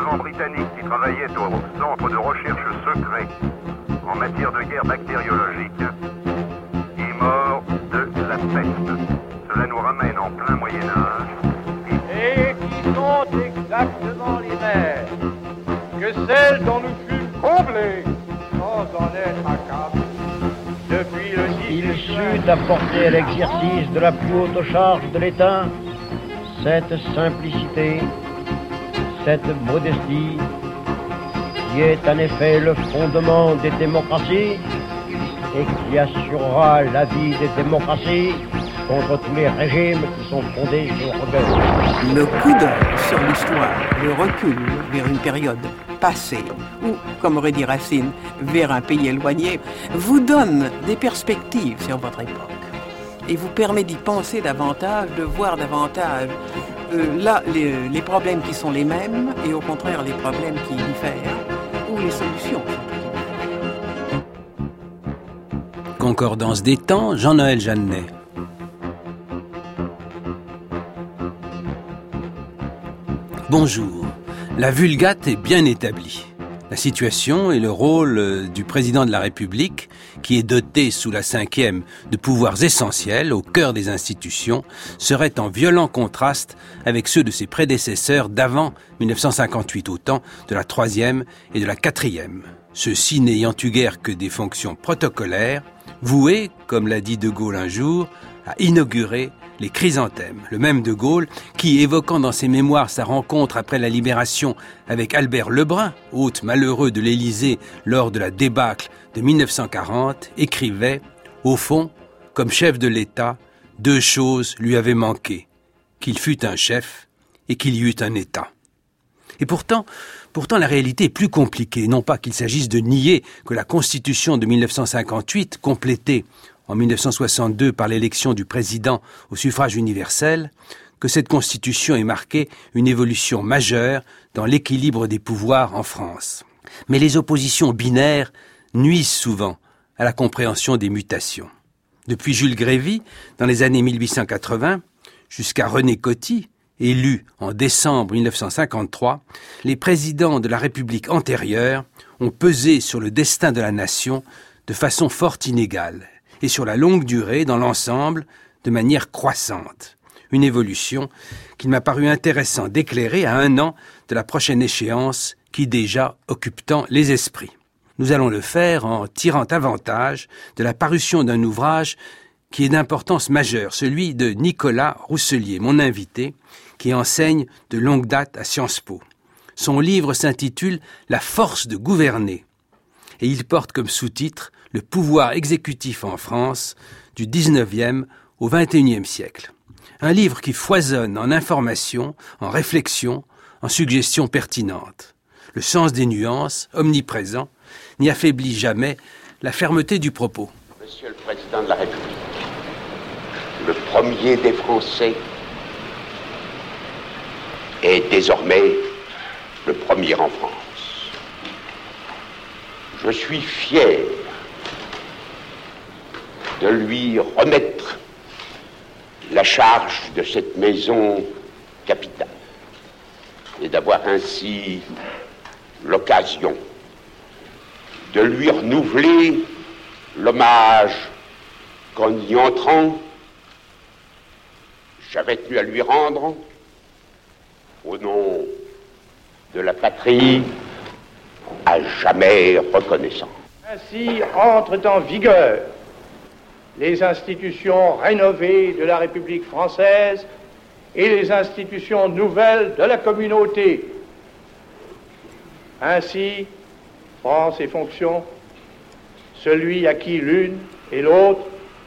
savants britanniques qui travaillaient au centre de recherche secret en matière de guerre bactériologique est mort de la peste. Cela nous ramène en plein Moyen-Âge. Et qui sont exactement les mêmes que celles dont nous fûmes comblés sans en être accablés. Depuis le 18 Il sut apporter à l'exercice de la plus haute charge de l'État cette simplicité, cette modestie, qui est en effet le fondement des démocraties et qui assurera la vie des démocraties contre tous les régimes qui sont fondés sur l'orgueil. Le coup d'œil sur l'histoire, le recul vers une période passée, ou, comme aurait dit Racine, vers un pays éloigné, vous donne des perspectives sur votre époque et vous permet d'y penser davantage, de voir davantage là les problèmes qui sont les mêmes et au contraire les problèmes qui diffèrent ou les solutions. Concordance des temps, Jean-Noël Jeannet. Bonjour. La Vulgate est bien établie. La situation et le rôle du président de la République, qui est doté sous la Ve de pouvoirs essentiels au cœur des institutions, seraient en violent contraste avec ceux de ses prédécesseurs d'avant 1958, au temps de la Troisième et de la Quatrième. Ceux-ci n'ayant eu guère que des fonctions protocolaires, voués, comme l'a dit De Gaulle un jour, à inaugurer les chrysanthèmes. Le même De Gaulle qui, évoquant dans ses mémoires sa rencontre après la Libération avec Albert Lebrun, hôte malheureux de l'Élysée lors de la débâcle de 1940, écrivait « Au fond, comme chef de l'État, deux choses lui avaient manqué, qu'il fût un chef et qu'il y eût un État. » Et pourtant, la réalité est plus compliquée. Non pas qu'il s'agisse de nier que la Constitution de 1958, complétée en 1962 par l'élection du président au suffrage universel, que cette Constitution ait marqué une évolution majeure dans l'équilibre des pouvoirs en France. Mais les oppositions binaires nuisent souvent à la compréhension des mutations. Depuis Jules Grévy, dans les années 1880, jusqu'à René Coty, élu en décembre 1953, les présidents de la République antérieure ont pesé sur le destin de la nation de façon fort inégale et sur la longue durée, dans l'ensemble, de manière croissante. Une évolution qu'il m'a paru intéressant d'éclairer à 1 an de la prochaine échéance qui déjà occupe tant les esprits. Nous allons le faire en tirant avantage de la parution d'un ouvrage qui est d'importance majeure, celui de Nicolas Rousselier, mon invité, qui enseigne de longue date à Sciences Po. Son livre s'intitule « La force de gouverner » et il porte comme sous-titre « Le pouvoir exécutif en France du 19e au 21e siècle ». Un livre qui foisonne en informations, en réflexions, en suggestions pertinentes. Le sens des nuances, omniprésent, n'y affaiblit jamais la fermeté du propos. Monsieur le Président de la République, le premier des Français est désormais le premier en France. Je suis fier de lui remettre la charge de cette maison capitale et d'avoir ainsi l'occasion de lui renouveler l'hommage qu'en y entrant, j'avais tenu à lui rendre au nom de la patrie à jamais reconnaissant. Ainsi entrent en vigueur les institutions rénovées de la République française et les institutions nouvelles de la communauté. Ainsi, prend ses fonctions celui à qui l'une et l'autre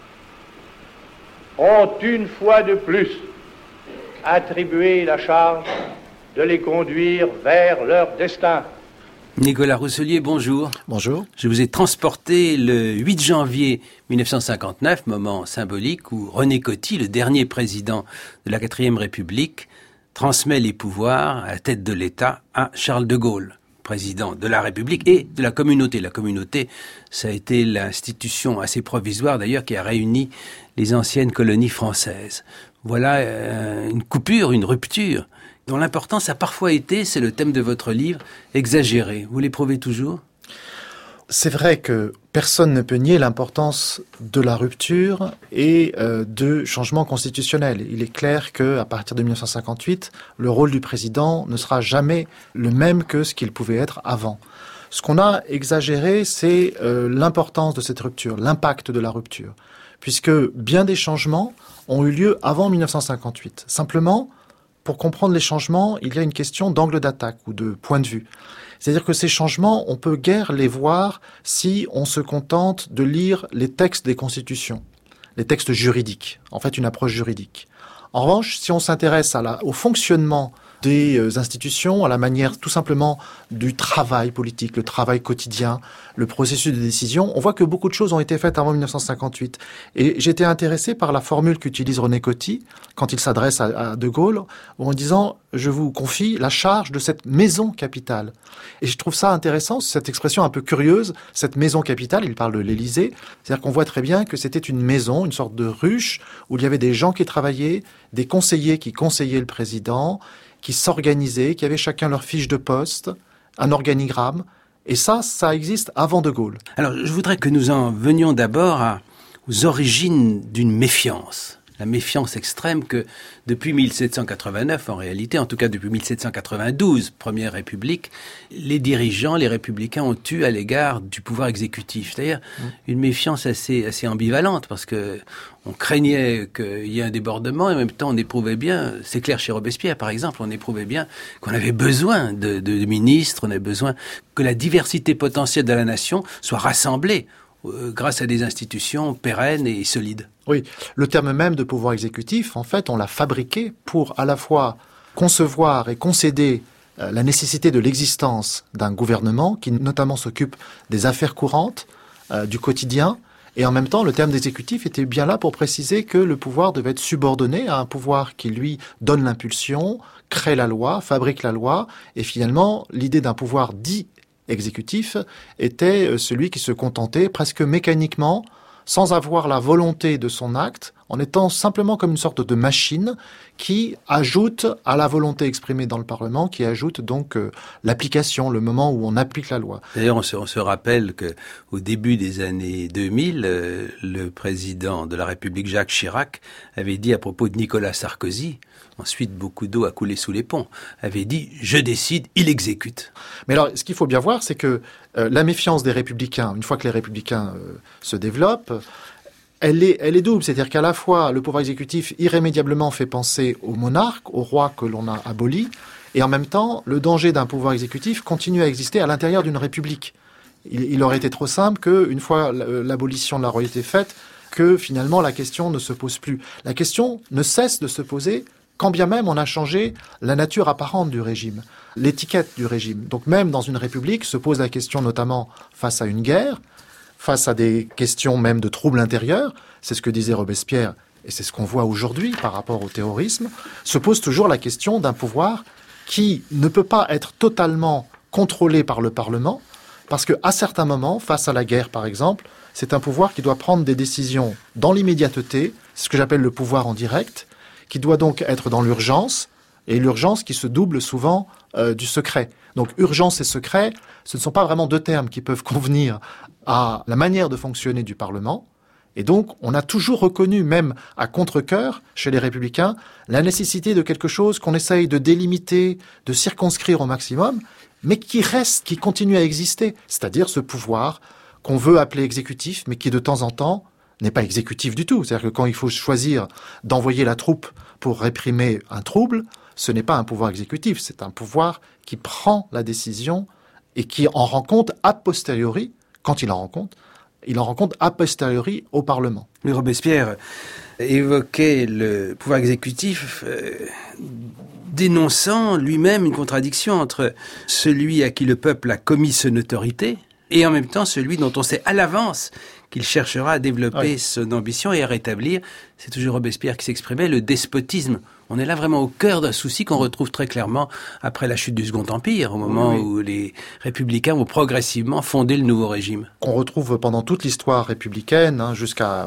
ont une fois de plus attribué la charge de les conduire vers leur destin. Nicolas Rousselier, bonjour. Bonjour. Je vous ai transporté le 8 janvier 1959, moment symbolique où René Coty, le dernier président de la 4e République, transmet les pouvoirs à la tête de l'État à Charles de Gaulle, président de la République et de la communauté. La communauté, ça a été l'institution assez provisoire d'ailleurs qui a réuni les anciennes colonies françaises. Voilà une coupure, une rupture dont l'importance a parfois été, c'est le thème de votre livre, exagérée. Vous l'éprouvez toujours ? C'est vrai que personne ne peut nier l'importance de la rupture et de changements constitutionnels. Il est clair qu'à partir de 1958, le rôle du président ne sera jamais le même que ce qu'il pouvait être avant. Ce qu'on a exagéré, c'est l'importance de cette rupture, l'impact de la rupture, puisque bien des changements ont eu lieu avant 1958. Simplement, pour comprendre les changements, il y a une question d'angle d'attaque ou de point de vue. C'est-à-dire que ces changements, on peut guère les voir si on se contente de lire les textes des constitutions, les textes juridiques, en fait une approche juridique. En revanche, si on s'intéresse au fonctionnement des institutions, à la manière tout simplement du travail politique, le travail quotidien, le processus de décision, on voit que beaucoup de choses ont été faites avant 1958. Et j'étais intéressé par la formule qu'utilise René Coty quand il s'adresse à De Gaulle, en disant « je vous confie la charge de cette maison capitale ». Et je trouve ça intéressant, cette expression un peu curieuse, cette maison capitale, il parle de l'Élysée, c'est-à-dire qu'on voit très bien que c'était une maison, une sorte de ruche, où il y avait des gens qui travaillaient, des conseillers qui conseillaient le président, qui s'organisaient, qui avaient chacun leur fiche de poste, un organigramme. Et ça existe avant De Gaulle. Alors, je voudrais que nous en venions d'abord aux origines d'une méfiance. La méfiance extrême que, depuis 1789, en réalité, en tout cas depuis 1792, Première République, les dirigeants, les républicains ont eu à l'égard du pouvoir exécutif. C'est-à-dire une méfiance assez ambivalente, parce que on craignait qu'il y ait un débordement et en même temps on éprouvait bien, c'est clair chez Robespierre par exemple, on éprouvait bien qu'on avait besoin de ministres, on avait besoin que la diversité potentielle de la nation soit rassemblée grâce à des institutions pérennes et solides. Oui, le terme même de pouvoir exécutif, en fait, on l'a fabriqué pour à la fois concevoir et concéder la nécessité de l'existence d'un gouvernement qui notamment s'occupe des affaires courantes, du quotidien, et en même temps, le terme d'exécutif était bien là pour préciser que le pouvoir devait être subordonné à un pouvoir qui, lui, donne l'impulsion, crée la loi, fabrique la loi, et finalement, l'idée d'un pouvoir dit exécutif était celui qui se contentait presque mécaniquement, sans avoir la volonté de son acte, en étant simplement comme une sorte de machine qui ajoute à la volonté exprimée dans le Parlement, qui ajoute donc l'application, le moment où on applique la loi. D'ailleurs, on se rappelle que au début des années 2000, le président de la République, Jacques Chirac, avait dit à propos de Nicolas Sarkozy, ensuite beaucoup d'eau a coulé sous les ponts, avait dit « je décide, il exécute ». Mais alors, ce qu'il faut bien voir, c'est que la méfiance des républicains, une fois que les républicains se développent, elle est double. C'est-à-dire qu'à la fois, le pouvoir exécutif irrémédiablement fait penser au monarque, au roi que l'on a aboli, et en même temps, le danger d'un pouvoir exécutif continue à exister à l'intérieur d'une république. Il aurait été trop simple qu'une fois l'abolition de la royauté faite, que finalement la question ne se pose plus. La question ne cesse de se poser quand bien même on a changé la nature apparente du régime, l'étiquette du régime. Donc même dans une république se pose la question notamment face à une guerre, face à des questions même de troubles intérieurs, c'est ce que disait Robespierre, et c'est ce qu'on voit aujourd'hui par rapport au terrorisme, se pose toujours la question d'un pouvoir qui ne peut pas être totalement contrôlé par le Parlement, parce qu'à certains moments, face à la guerre par exemple, c'est un pouvoir qui doit prendre des décisions dans l'immédiateté, c'est ce que j'appelle le pouvoir en direct, qui doit donc être dans l'urgence, et l'urgence qui se double souvent du secret. Donc urgence et secret, ce ne sont pas vraiment deux termes qui peuvent convenir à la manière de fonctionner du Parlement. Et donc on a toujours reconnu, même à contre-cœur, chez les Républicains, la nécessité de quelque chose qu'on essaye de délimiter, de circonscrire au maximum, mais qui reste, qui continue à exister, c'est-à-dire ce pouvoir qu'on veut appeler exécutif, mais qui de temps en temps n'est pas exécutif du tout. C'est-à-dire que quand il faut choisir d'envoyer la troupe pour réprimer un trouble, ce n'est pas un pouvoir exécutif, c'est un pouvoir qui prend la décision et qui en rend compte a posteriori, quand il en rend compte a posteriori au Parlement. Mais Robespierre évoquait le pouvoir exécutif dénonçant lui-même une contradiction entre celui à qui le peuple a commis son autorité et en même temps celui dont on sait à l'avance qu'il cherchera à développer son ambition et à rétablir, c'est toujours Robespierre qui s'exprimait, le despotisme On est là vraiment au cœur d'un souci qu'on retrouve très clairement après la chute du Second Empire, au moment où les républicains vont progressivement fonder le nouveau régime. Qu'on retrouve pendant toute l'histoire républicaine, jusqu'en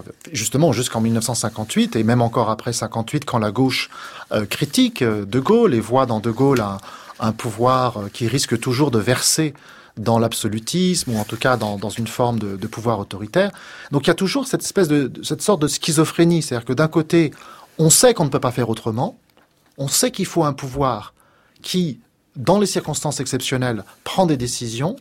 1958, et même encore après 58, quand la gauche critique De Gaulle et voit dans De Gaulle un pouvoir qui risque toujours de verser dans l'absolutisme, ou en tout cas dans une forme de pouvoir autoritaire. Donc il y a toujours cette sorte de schizophrénie, c'est-à-dire que d'un côté, on sait qu'on ne peut pas faire autrement, on sait qu'il faut un pouvoir qui, dans les circonstances exceptionnelles, prend des décisions,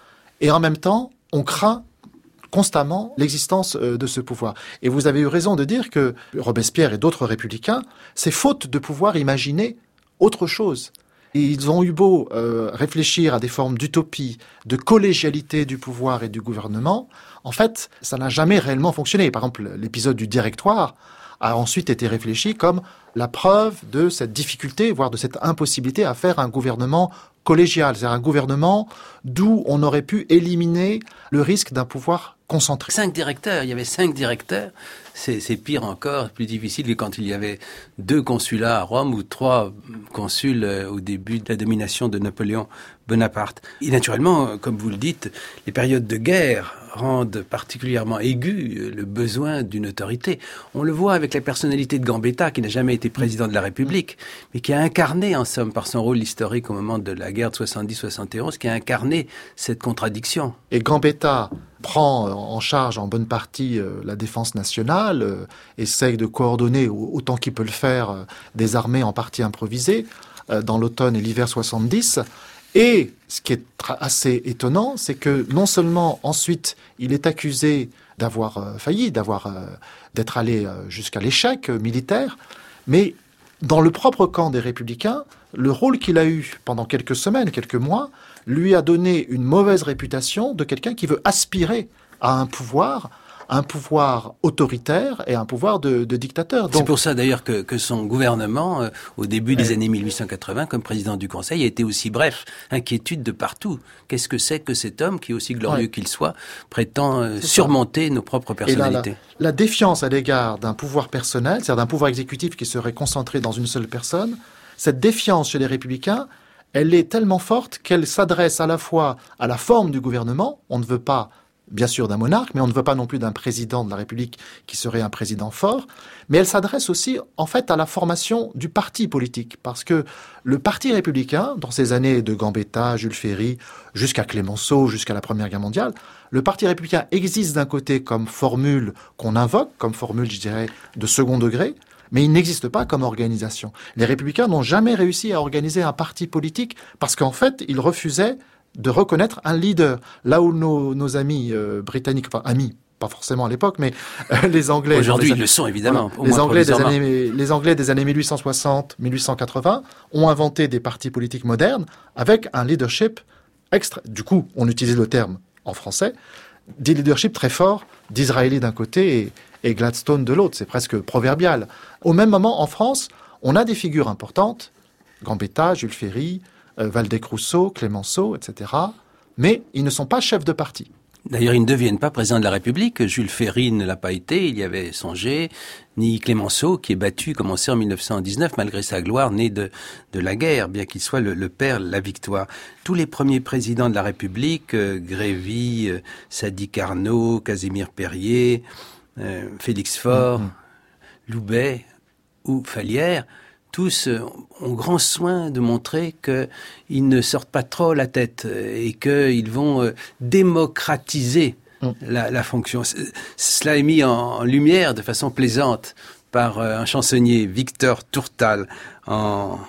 et en même temps, on craint constamment l'existence de ce pouvoir. Et vous avez eu raison de dire que Robespierre et d'autres républicains, c'est faute de pouvoir imaginer autre chose. Et ils ont eu beau réfléchir à des formes d'utopie, de collégialité du pouvoir et du gouvernement, en fait, ça n'a jamais réellement fonctionné. Par exemple, l'épisode du Directoire a ensuite été réfléchi comme la preuve de cette difficulté, voire de cette impossibilité à faire un gouvernement collégial, c'est-à-dire un gouvernement d'où on aurait pu éliminer le risque d'un pouvoir concentré. 5 directeurs, il y avait 5 directeurs. C'est pire encore, plus difficile que quand il y avait 2 consulats à Rome ou 3 consuls au début de la domination de Napoléon Bonaparte. Et naturellement, comme vous le dites, les périodes de guerre rendent particulièrement aigu le besoin d'une autorité. On le voit avec la personnalité de Gambetta, qui n'a jamais été président de la République, mais qui a incarné, en somme, par son rôle historique au moment de la guerre de 70-71, qui a incarné cette contradiction. Et Gambetta prend en charge en bonne partie la défense nationale, essaye de coordonner autant qu'il peut le faire des armées en partie improvisées dans l'automne et l'hiver 70. Et ce qui est assez étonnant, c'est que non seulement ensuite il est accusé d'avoir failli, d'être allé jusqu'à l'échec militaire, mais dans le propre camp des Républicains, le rôle qu'il a eu pendant quelques semaines, quelques mois, lui a donné une mauvaise réputation de quelqu'un qui veut aspirer à un pouvoir autoritaire et un pouvoir de dictateur. Donc, c'est pour ça d'ailleurs que son gouvernement, au début des années 1880, comme président du Conseil, a été aussi bref. Inquiétude de partout. Qu'est-ce que c'est que cet homme, qui, aussi glorieux qu'il soit, prétend surmonter nos propres personnalités? Et la défiance à l'égard d'un pouvoir personnel, c'est-à-dire d'un pouvoir exécutif qui serait concentré dans une seule personne, cette défiance chez les Républicains, elle est tellement forte qu'elle s'adresse à la fois à la forme du gouvernement. On ne veut pas, bien sûr, d'un monarque, mais on ne veut pas non plus d'un président de la République qui serait un président fort. Mais elle s'adresse aussi, en fait, à la formation du parti politique. Parce que le parti républicain, dans ces années de Gambetta, Jules Ferry, jusqu'à Clemenceau, jusqu'à la Première Guerre mondiale, le parti républicain existe d'un côté comme formule qu'on invoque, comme formule, je dirais, de second degré, mais il n'existe pas comme organisation. Les républicains n'ont jamais réussi à organiser un parti politique parce qu'en fait, ils refusaient de reconnaître un leader. Là où nos amis britanniques, enfin amis, pas forcément à l'époque, mais les Anglais... Aujourd'hui, ils le sont évidemment. Voilà, les Anglais des années 1860-1880 ont inventé des partis politiques modernes avec un leadership extra... Du coup, on utilise le terme en français, des leaderships très forts d'Israéli d'un côté et Gladstone de l'autre. C'est presque proverbial. Au même moment, en France, on a des figures importantes, Gambetta, Jules Ferry, Waldeck-Rousseau, Clemenceau, etc. Mais ils ne sont pas chefs de parti. D'ailleurs, ils ne deviennent pas président de la République. Jules Ferry ne l'a pas été, il y avait songé, ni Clemenceau, qui est battu, commencé en 1919, malgré sa gloire née de la guerre, bien qu'il soit le père de la victoire. Tous les premiers présidents de la République, Grévy, Sadi Carnot, Casimir Périer, Félix Faure, Loubet ou Fallières, tous ont grand soin de montrer qu'ils ne sortent pas trop la tête et qu'ils vont démocratiser la fonction. Cela est mis en lumière de façon plaisante par un chansonnier, Victor Tourtal, en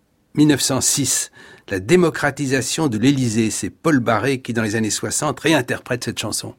1906. La démocratisation de l'Élysée, c'est Paul Barré qui, dans les années 60, réinterprète cette chanson.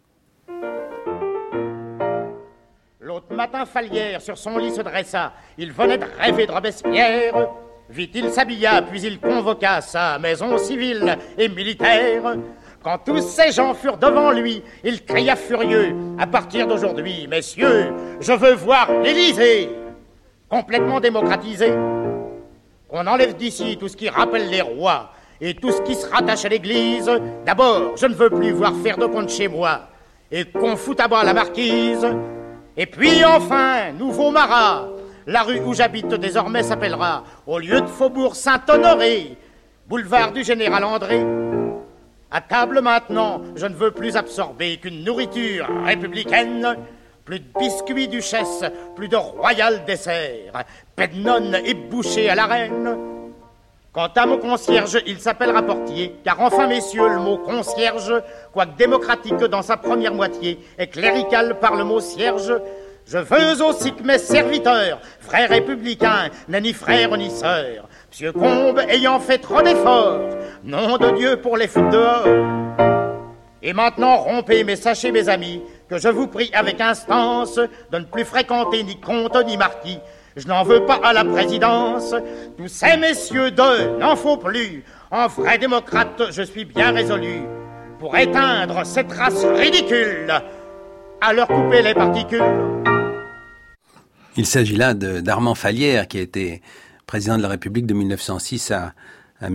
L'autre matin, Fallières sur son lit se dressa. Il venait de rêver de Robespierre. Vite, il s'habilla, puis il convoqua sa maison civile et militaire. Quand tous ces gens furent devant lui, il cria furieux: à partir d'aujourd'hui, messieurs, je veux voir l'Élysée complètement démocratisé. Qu'on enlève d'ici tout ce qui rappelle les rois et tout ce qui se rattache à l'église. D'abord, je ne veux plus voir faire de compte chez moi, et qu'on foute à bas la marquise. Et puis enfin, nouveau marat, La rue où j'habite désormais s'appellera, au lieu de Faubourg Saint-Honoré, boulevard du Général André. À table maintenant, je ne veux plus absorber qu'une nourriture républicaine. Plus de biscuits duchesse, plus de royal dessert, paix de nonne et bouchée à la reine. Quant à mon concierge, il s'appellera portier, car enfin, messieurs, le mot concierge, quoique démocratique dans sa première moitié, est clérical par le mot cierge. Je veux aussi que mes serviteurs, frères républicains, n'aient ni frère ni sœur, Monsieur Combes ayant fait trop d'efforts, nom de Dieu pour les foutre dehors. Et maintenant, rompez, mais sachez, mes amis, que je vous prie avec instance de ne plus fréquenter ni comte ni marquis. Je n'en veux pas à la présidence. Tous ces messieurs d'eux n'en faut plus. En vrai démocrate, je suis bien résolu. Pour éteindre cette race ridicule, à leur couper les particules. Il s'agit là d'Armand Fallières, qui a été président de la République de 1906 à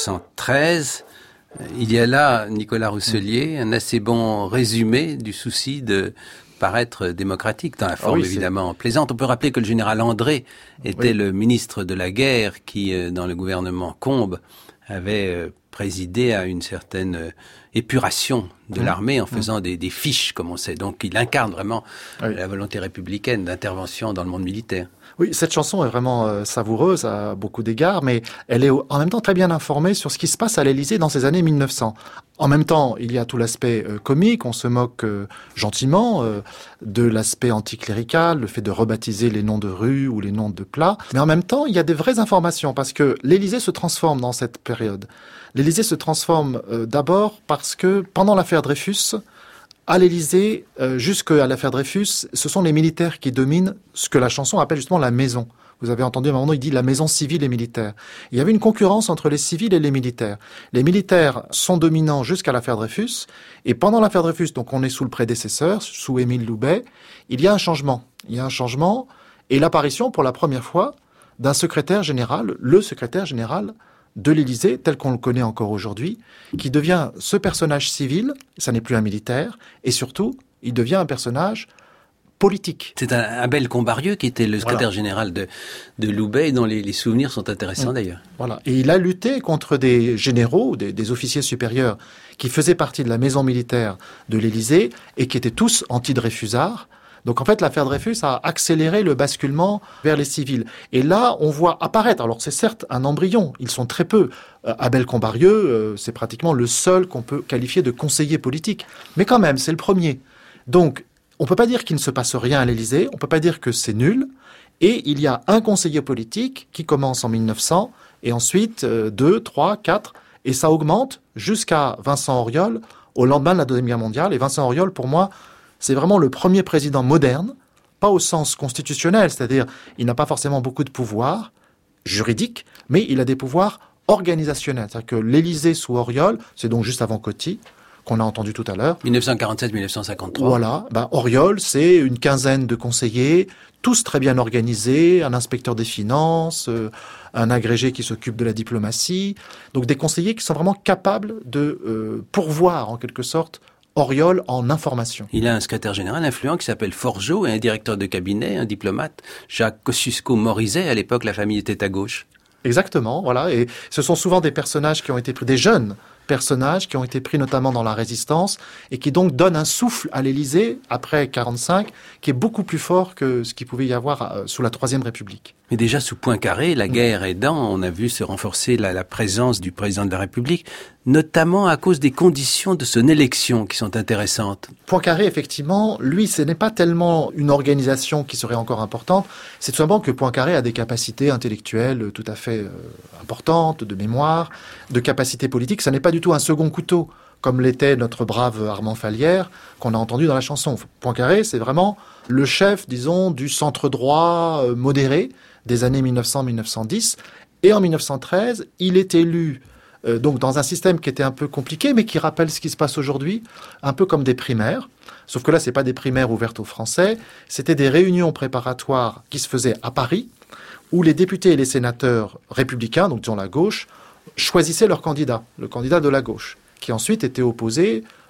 1913. Il y a là, Nicolas Rousselier, un assez bon résumé du souci de paraître démocratique, dans la forme évidemment plaisante. On peut rappeler que le général André était le ministre de la guerre qui, dans le gouvernement Combes, avait présidé à une certaine épuration de l'armée en faisant des fiches, comme on sait. Donc il incarne vraiment la volonté républicaine d'intervention dans le monde militaire. Oui, cette chanson est vraiment savoureuse à beaucoup d'égards, mais elle est en même temps très bien informée sur ce qui se passe à l'Élysée dans ces années 1900. En même temps, il y a tout l'aspect comique, on se moque gentiment de l'aspect anticlérical, le fait de rebaptiser les noms de rues ou les noms de plats. Mais en même temps, il y a des vraies informations, parce que l'Élysée se transforme dans cette période. L'Élysée se transforme d'abord parce que pendant l'affaire Dreyfus, à l'Élysée, jusqu'à l'affaire Dreyfus, ce sont les militaires qui dominent ce que la chanson appelle justement la maison. Vous avez entendu à un moment, il dit la maison civile et militaire. Il y avait une concurrence entre les civils et les militaires. Les militaires sont dominants jusqu'à l'affaire Dreyfus, et pendant l'affaire Dreyfus, donc on est sous le prédécesseur, sous Émile Loubet, il y a un changement. Il y a un changement et l'apparition pour la première fois d'un secrétaire général, le secrétaire général de l'Élysée, tel qu'on le connaît encore aujourd'hui, qui devient ce personnage civil, ça n'est plus un militaire, et surtout, il devient un personnage politique. C'est un Abel Combarieux qui était le secrétaire général de Loubet, dont les souvenirs sont intéressants d'ailleurs. Voilà. Et il a lutté contre des généraux, des officiers supérieurs, qui faisaient partie de la maison militaire de l'Élysée, et qui étaient tous anti-Dreyfusards. Donc en fait, l'affaire Dreyfus a accéléré le basculement vers les civils. Et là, on voit apparaître, alors c'est certes un embryon, ils sont très peu. Abel Combarieux, c'est pratiquement le seul qu'on peut qualifier de conseiller politique. Mais quand même, c'est le premier. Donc, on ne peut pas dire qu'il ne se passe rien à l'Élysée, on ne peut pas dire que c'est nul. Et il y a un conseiller politique qui commence en 1900, et ensuite 2, 3, 4, et ça augmente jusqu'à Vincent Auriol, au lendemain de la Deuxième Guerre mondiale. Et Vincent Auriol, pour moi, c'est vraiment le premier président moderne, pas au sens constitutionnel, c'est-à-dire il n'a pas forcément beaucoup de pouvoirs juridiques, mais il a des pouvoirs organisationnels. C'est-à-dire que l'Élysée sous Auriol, c'est donc juste avant Coty, qu'on a entendu tout à l'heure. 1947-1953. Voilà. Auriol, c'est une quinzaine de conseillers, tous très bien organisés, un inspecteur des finances, un agrégé qui s'occupe de la diplomatie. Donc des conseillers qui sont vraiment capables de pourvoir, en quelque sorte, Auriol en information. Il a un secrétaire général influent qui s'appelle Forgeot et un directeur de cabinet, un diplomate, Jacques Kosciusko-Morizet. À l'époque, la famille était à gauche. Exactement, voilà. Et ce sont souvent des personnages qui ont été pris, des jeunes personnages qui ont été pris notamment dans la Résistance et qui donc donnent un souffle à l'Élysée, après 45, qui est beaucoup plus fort que ce qu'il pouvait y avoir sous la Troisième République. Mais déjà sous Poincaré, la guerre aidant, on a vu se renforcer la présence du président de la République, notamment à cause des conditions de son élection qui sont intéressantes. Poincaré, effectivement, lui, ce n'est pas tellement une organisation qui serait encore importante, c'est tout simplement que Poincaré a des capacités intellectuelles tout à fait importantes, de mémoire, de capacités politiques. Ça n'est pas du tout un second couteau, comme l'était notre brave Armand Fallières, qu'on a entendu dans la chanson. Poincaré, c'est vraiment le chef, disons, du centre-droit modéré des années 1900-1910. Et en 1913, il est élu donc dans un système qui était un peu compliqué, mais qui rappelle ce qui se passe aujourd'hui, un peu comme des primaires. Sauf que là, c'est pas des primaires ouvertes aux Français, c'était des réunions préparatoires qui se faisaient à Paris, où les députés et les sénateurs républicains, donc disons la gauche, choisissaient leur candidat, le candidat de la gauche, qui ensuite était opposé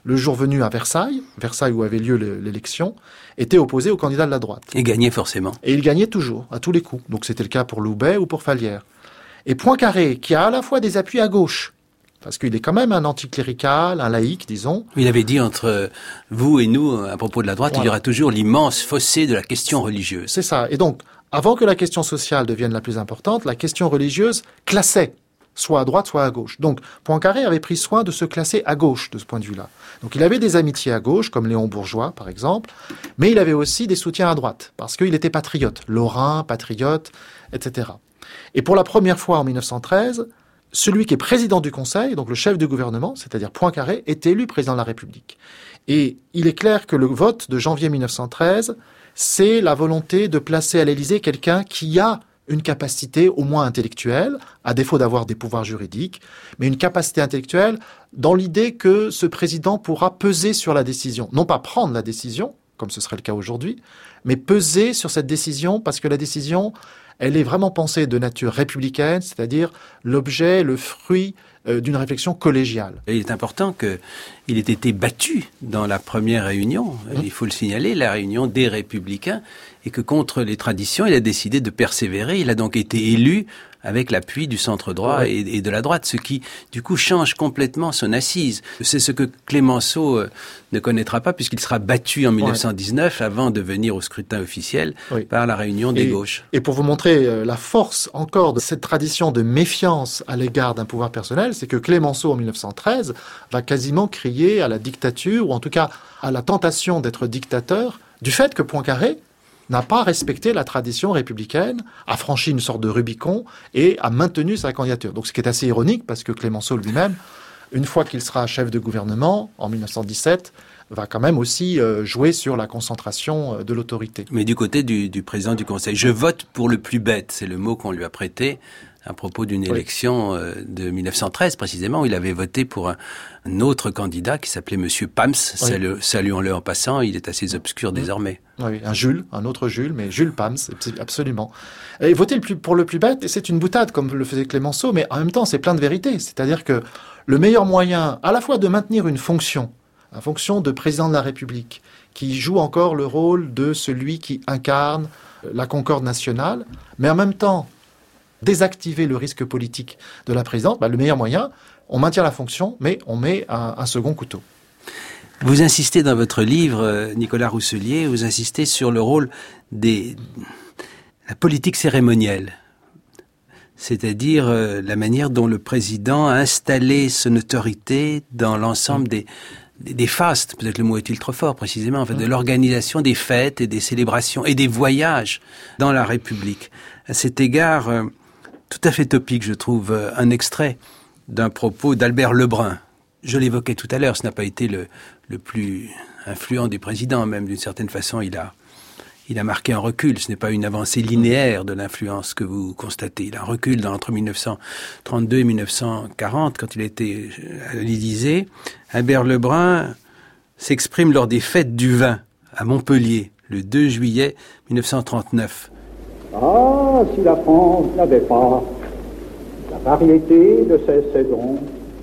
le jour venu à Versailles où avait lieu l'élection, était opposé au candidat de la droite. Et gagnait forcément. Et il gagnait toujours, à tous les coups. Donc c'était le cas pour Loubet ou pour Fallières. Et Poincaré, qui a à la fois des appuis à gauche, parce qu'il est quand même un anticlérical, un laïc, disons. Il avait dit entre vous et nous, à propos de la droite, voilà. Il y aura toujours l'immense fossé de la question religieuse. C'est ça. Et donc, avant que la question sociale devienne la plus importante, la question religieuse classait, soit à droite, soit à gauche. Donc, Poincaré avait pris soin de se classer à gauche, de ce point de vue-là. Donc, il avait des amitiés à gauche, comme Léon Bourgeois, par exemple, mais il avait aussi des soutiens à droite, parce qu'il était patriote, lorrain, patriote, etc. Et pour la première fois en 1913, celui qui est président du Conseil, donc le chef du gouvernement, c'est-à-dire Poincaré, est élu président de la République. Et il est clair que le vote de janvier 1913, c'est la volonté de placer à l'Élysée quelqu'un qui a une capacité au moins intellectuelle, à défaut d'avoir des pouvoirs juridiques, mais une capacité intellectuelle dans l'idée que ce président pourra peser sur la décision. Non pas prendre la décision, comme ce serait le cas aujourd'hui, mais peser sur cette décision parce que la décision, elle est vraiment pensée de nature républicaine, c'est-à-dire l'objet, le fruit d'une réflexion collégiale. Et il est important qu'il ait été battu dans la première réunion, il faut le signaler, la réunion des Républicains, et que contre les traditions, il a décidé de persévérer. Il a donc été élu avec l'appui du centre droit et de la droite, ce qui, du coup, change complètement son assise. C'est ce que Clémenceau ne connaîtra pas, puisqu'il sera battu en 1919 avant de venir au scrutin officiel par la réunion des gauches. Et pour vous montrer la force encore de cette tradition de méfiance à l'égard d'un pouvoir personnel, c'est que Clémenceau, en 1913, va quasiment crier à la dictature, ou en tout cas à la tentation d'être dictateur, du fait que Poincaré n'a pas respecté la tradition républicaine, a franchi une sorte de Rubicon et a maintenu sa candidature. Donc ce qui est assez ironique, parce que Clémenceau lui-même, une fois qu'il sera chef de gouvernement, en 1917, va quand même aussi jouer sur la concentration de l'autorité. Mais du côté du président du Conseil, je vote pour le plus bête, c'est le mot qu'on lui a prêté à propos d'une élection de 1913 précisément, où il avait voté pour un autre candidat qui s'appelait Monsieur Pams. Saluons-le en passant, il est assez obscur désormais. Oui, un autre Jules, mais Jules Pams, absolument. Et voter pour le plus bête, c'est une boutade comme le faisait Clémenceau, mais en même temps c'est plein de vérité. C'est-à-dire que le meilleur moyen à la fois de maintenir une fonction de président de la République, qui joue encore le rôle de celui qui incarne la concorde nationale, mais en même temps désactiver le risque politique de la présidence, le meilleur moyen, on maintient la fonction, mais on met un second couteau. Vous insistez dans votre livre, Nicolas Rousselier, vous insistez sur le rôle de la politique cérémonielle, c'est-à-dire la manière dont le président a installé son autorité dans l'ensemble des fastes, peut-être le mot est-il trop fort précisément, en fait, de l'organisation des fêtes et des célébrations et des voyages dans la République. À cet égard, tout à fait topique, je trouve, un extrait d'un propos d'Albert Lebrun. Je l'évoquais tout à l'heure, ce n'a pas été le plus influent du président, même d'une certaine façon, il a marqué un recul. Ce n'est pas une avancée linéaire de l'influence que vous constatez. Il a un recul entre 1932 et 1940, quand il était à l'Élysée. Albert Lebrun s'exprime lors des fêtes du vin à Montpellier, le 2 juillet 1939. Ah, si la France n'avait pas la variété de ses saisons,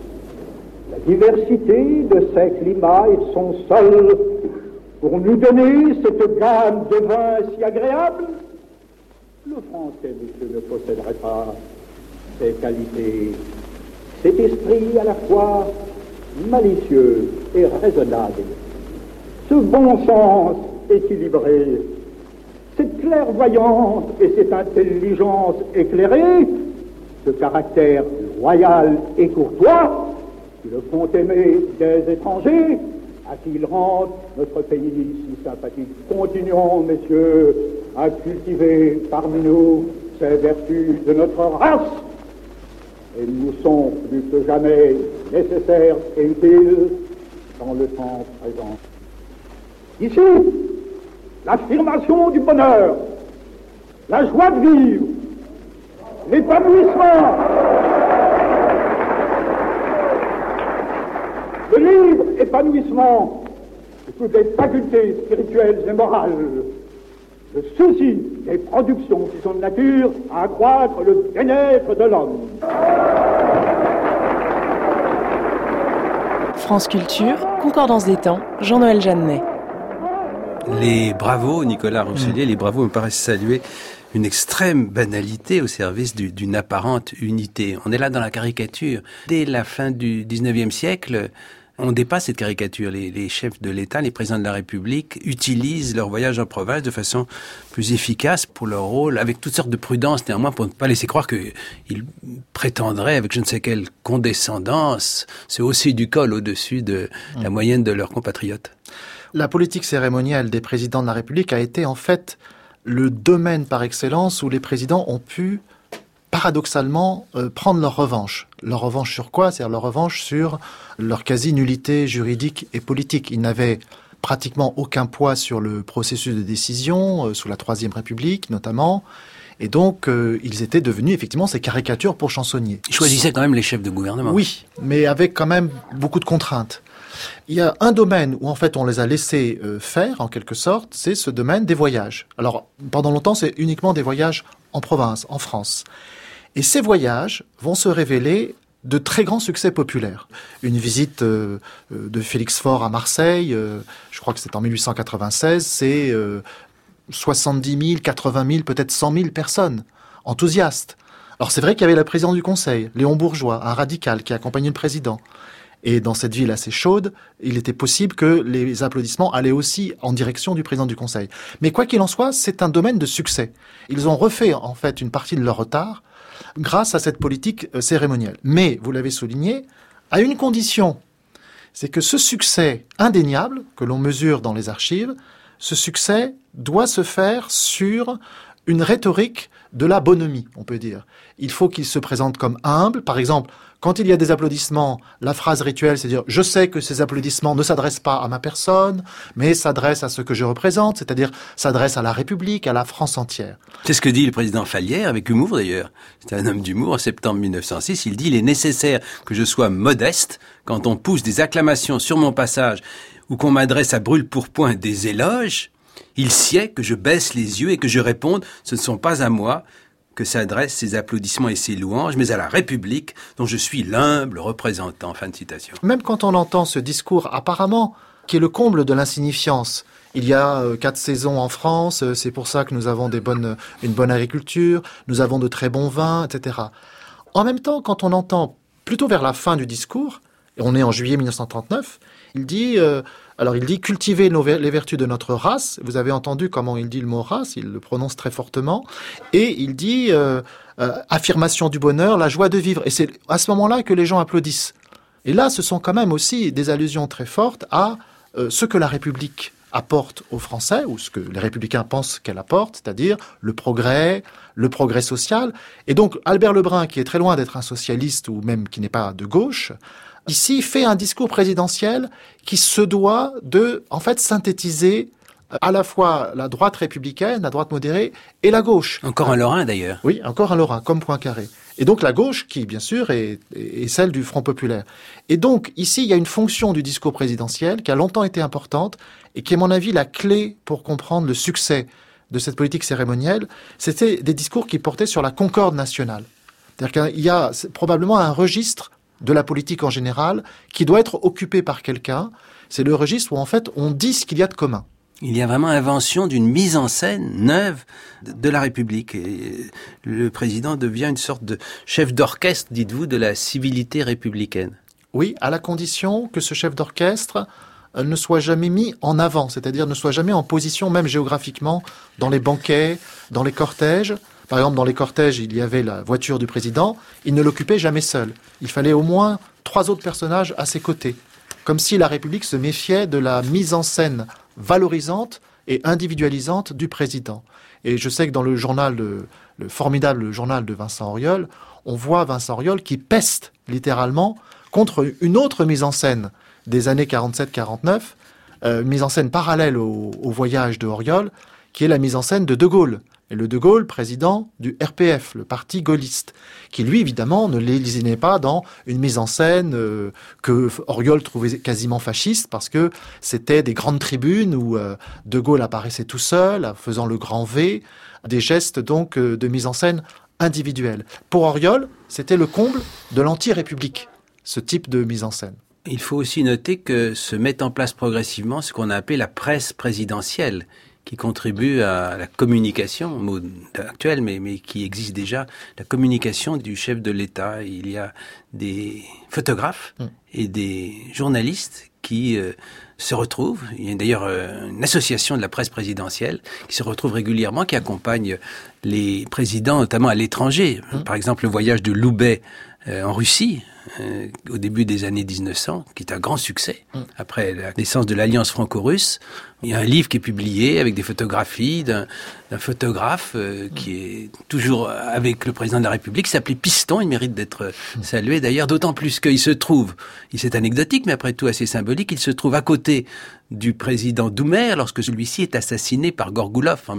la diversité de ses climats et de son sol, pour nous donner cette gamme de vins si agréable, le Français, monsieur, ne posséderait pas ces qualités, cet esprit à la fois malicieux et raisonnable, ce bon sens équilibré, cette clairvoyance et cette intelligence éclairée, ce caractère loyal et courtois, qui le font aimer des étrangers, à qui il rend notre pays si sympathique. Continuons, messieurs, à cultiver parmi nous ces vertus de notre race. Elles nous sont plus que jamais nécessaires et utiles dans le temps présent. Ici, l'affirmation du bonheur, la joie de vivre, l'épanouissement, le libre épanouissement de toutes les facultés spirituelles et morales, le souci des productions qui sont de nature à accroître le bien-être de l'homme. France Culture, Concordance des temps, Jean-Noël Jeannet. Les bravos, Nicolas Rousselier, les bravos me paraissent saluer une extrême banalité au service d'une apparente unité. On est là dans la caricature. Dès la fin du 19e siècle, on dépasse cette caricature. Les chefs de l'État, les présidents de la République utilisent leur voyage en province de façon plus efficace pour leur rôle, avec toutes sortes de prudence néanmoins, pour ne pas laisser croire qu'ils prétendraient, avec je ne sais quelle condescendance, se hausser du col au-dessus de la moyenne de leurs compatriotes. La politique cérémonielle des présidents de la République a été en fait le domaine par excellence où les présidents ont pu, paradoxalement, prendre leur revanche. Leur revanche sur quoi ? C'est-à-dire leur revanche sur leur quasi-nullité juridique et politique. Ils n'avaient pratiquement aucun poids sur le processus de décision, sous la Troisième République notamment. Et donc, ils étaient devenus effectivement ces caricatures pour chansonniers. Ils choisissaient quand même les chefs de gouvernement. Oui, mais avec quand même beaucoup de contraintes. Il y a un domaine où en fait on les a laissés faire, en quelque sorte, c'est ce domaine des voyages. Alors, pendant longtemps, c'est uniquement des voyages en province, en France. Et ces voyages vont se révéler de très grands succès populaires. Une visite de Félix Faure à Marseille, je crois que c'est en 1896, c'est 70 000, 80 000, peut-être 100 000 personnes enthousiastes. Alors c'est vrai qu'il y avait le président du Conseil, Léon Bourgeois, un radical qui accompagnait le président. Et dans cette ville assez chaude, il était possible que les applaudissements allaient aussi en direction du président du Conseil. Mais quoi qu'il en soit, c'est un domaine de succès. Ils ont refait en fait une partie de leur retard grâce à cette politique cérémonielle. Mais, vous l'avez souligné, à une condition, c'est que ce succès indéniable, que l'on mesure dans les archives, ce succès doit se faire sur une rhétorique de la bonhomie, on peut dire. Il faut qu'il se présente comme humble. Par exemple, quand il y a des applaudissements, la phrase rituelle, c'est dire « Je sais que ces applaudissements ne s'adressent pas à ma personne, mais s'adressent à ce que je représente, c'est-à-dire s'adressent à la République, à la France entière. » C'est ce que dit le président Fallières, avec humour d'ailleurs. C'est un homme d'humour. En septembre 1906, il dit « Il est nécessaire que je sois modeste quand on pousse des acclamations sur mon passage ou qu'on m'adresse à brûle-pourpoint des éloges. Il sied que je baisse les yeux et que je réponde « Ce ne sont pas à moi » que s'adressent ces applaudissements et ces louanges, mais à la République, dont je suis l'humble représentant. » Fin de citation. Même quand on entend ce discours apparemment, qui est le comble de l'insignifiance, il y a 4 saisons en France, c'est pour ça que nous avons une bonne agriculture, nous avons de très bons vins, etc. En même temps, quand on entend plutôt vers la fin du discours, et on est en juillet 1939, il dit cultiver les vertus de notre race. Vous avez entendu comment il dit le mot race, il le prononce très fortement. Et il dit affirmation du bonheur, la joie de vivre. Et c'est à ce moment-là que les gens applaudissent. Et là, ce sont quand même aussi des allusions très fortes à ce que la République apporte aux Français, ou ce que les républicains pensent qu'elle apporte, c'est-à-dire le progrès social. Et donc Albert Lebrun, qui est très loin d'être un socialiste ou même qui n'est pas de gauche, ici fait un discours présidentiel qui se doit de, en fait, synthétiser à la fois la droite républicaine, la droite modérée et la gauche. Encore un Lorrain d'ailleurs. Oui, encore un Lorrain, comme Poincaré. Et donc la gauche qui, bien sûr, est celle du Front populaire. Et donc ici, il y a une fonction du discours présidentiel qui a longtemps été importante et qui est, à mon avis, la clé pour comprendre le succès de cette politique cérémonielle. C'était des discours qui portaient sur la concorde nationale. C'est-à-dire qu'il y a probablement un registre de la politique en général, qui doit être occupé par quelqu'un. C'est le registre où, en fait, on dit ce qu'il y a de commun. Il y a vraiment invention d'une mise en scène neuve de la République. Et le président devient une sorte de chef d'orchestre, dites-vous, de la civilité républicaine. Oui, à la condition que ce chef d'orchestre ne soit jamais mis en avant, c'est-à-dire ne soit jamais en position, même géographiquement, dans les banquets, dans les cortèges. Par exemple, dans les cortèges, il y avait la voiture du président. Il ne l'occupait jamais seul. Il fallait au moins 3 autres personnages à ses côtés. Comme si la République se méfiait de la mise en scène valorisante et individualisante du président. Et je sais que dans le journal, le formidable journal de Vincent Auriol, on voit Vincent Auriol qui peste littéralement contre une autre mise en scène des années 47-49, mise en scène parallèle au voyage de Auriol, qui est la mise en scène de De Gaulle. Et le De Gaulle, président du RPF, le parti gaulliste, qui lui, évidemment, ne lésinait pas dans une mise en scène que Auriol trouvait quasiment fasciste, parce que c'était des grandes tribunes où De Gaulle apparaissait tout seul, faisant le grand V, des gestes donc de mise en scène individuelle. Pour Auriol, c'était le comble de l'anti-république, ce type de mise en scène. Il faut aussi noter que se met en place progressivement ce qu'on a appelé la presse présidentielle, qui contribue à la communication, mot actuel, mais qui existe déjà, la communication du chef de l'État. Il y a des photographes et des journalistes qui se retrouvent. Il y a d'ailleurs une association de la presse présidentielle qui se retrouve régulièrement, qui accompagne les présidents, notamment à l'étranger. Par exemple, le voyage de Loubet en Russie, au début des années 1900, qui est un grand succès. Après la naissance de l'Alliance franco-russe, il y a un livre qui est publié avec des photographies d'un photographe qui est toujours avec le président de la République, qui s'appelait Piston. Il mérite d'être salué d'ailleurs, d'autant plus qu'il se trouve, c'est anecdotique mais après tout assez symbolique, il se trouve à côté du président Doumer lorsque celui-ci est assassiné par Gorgoulov en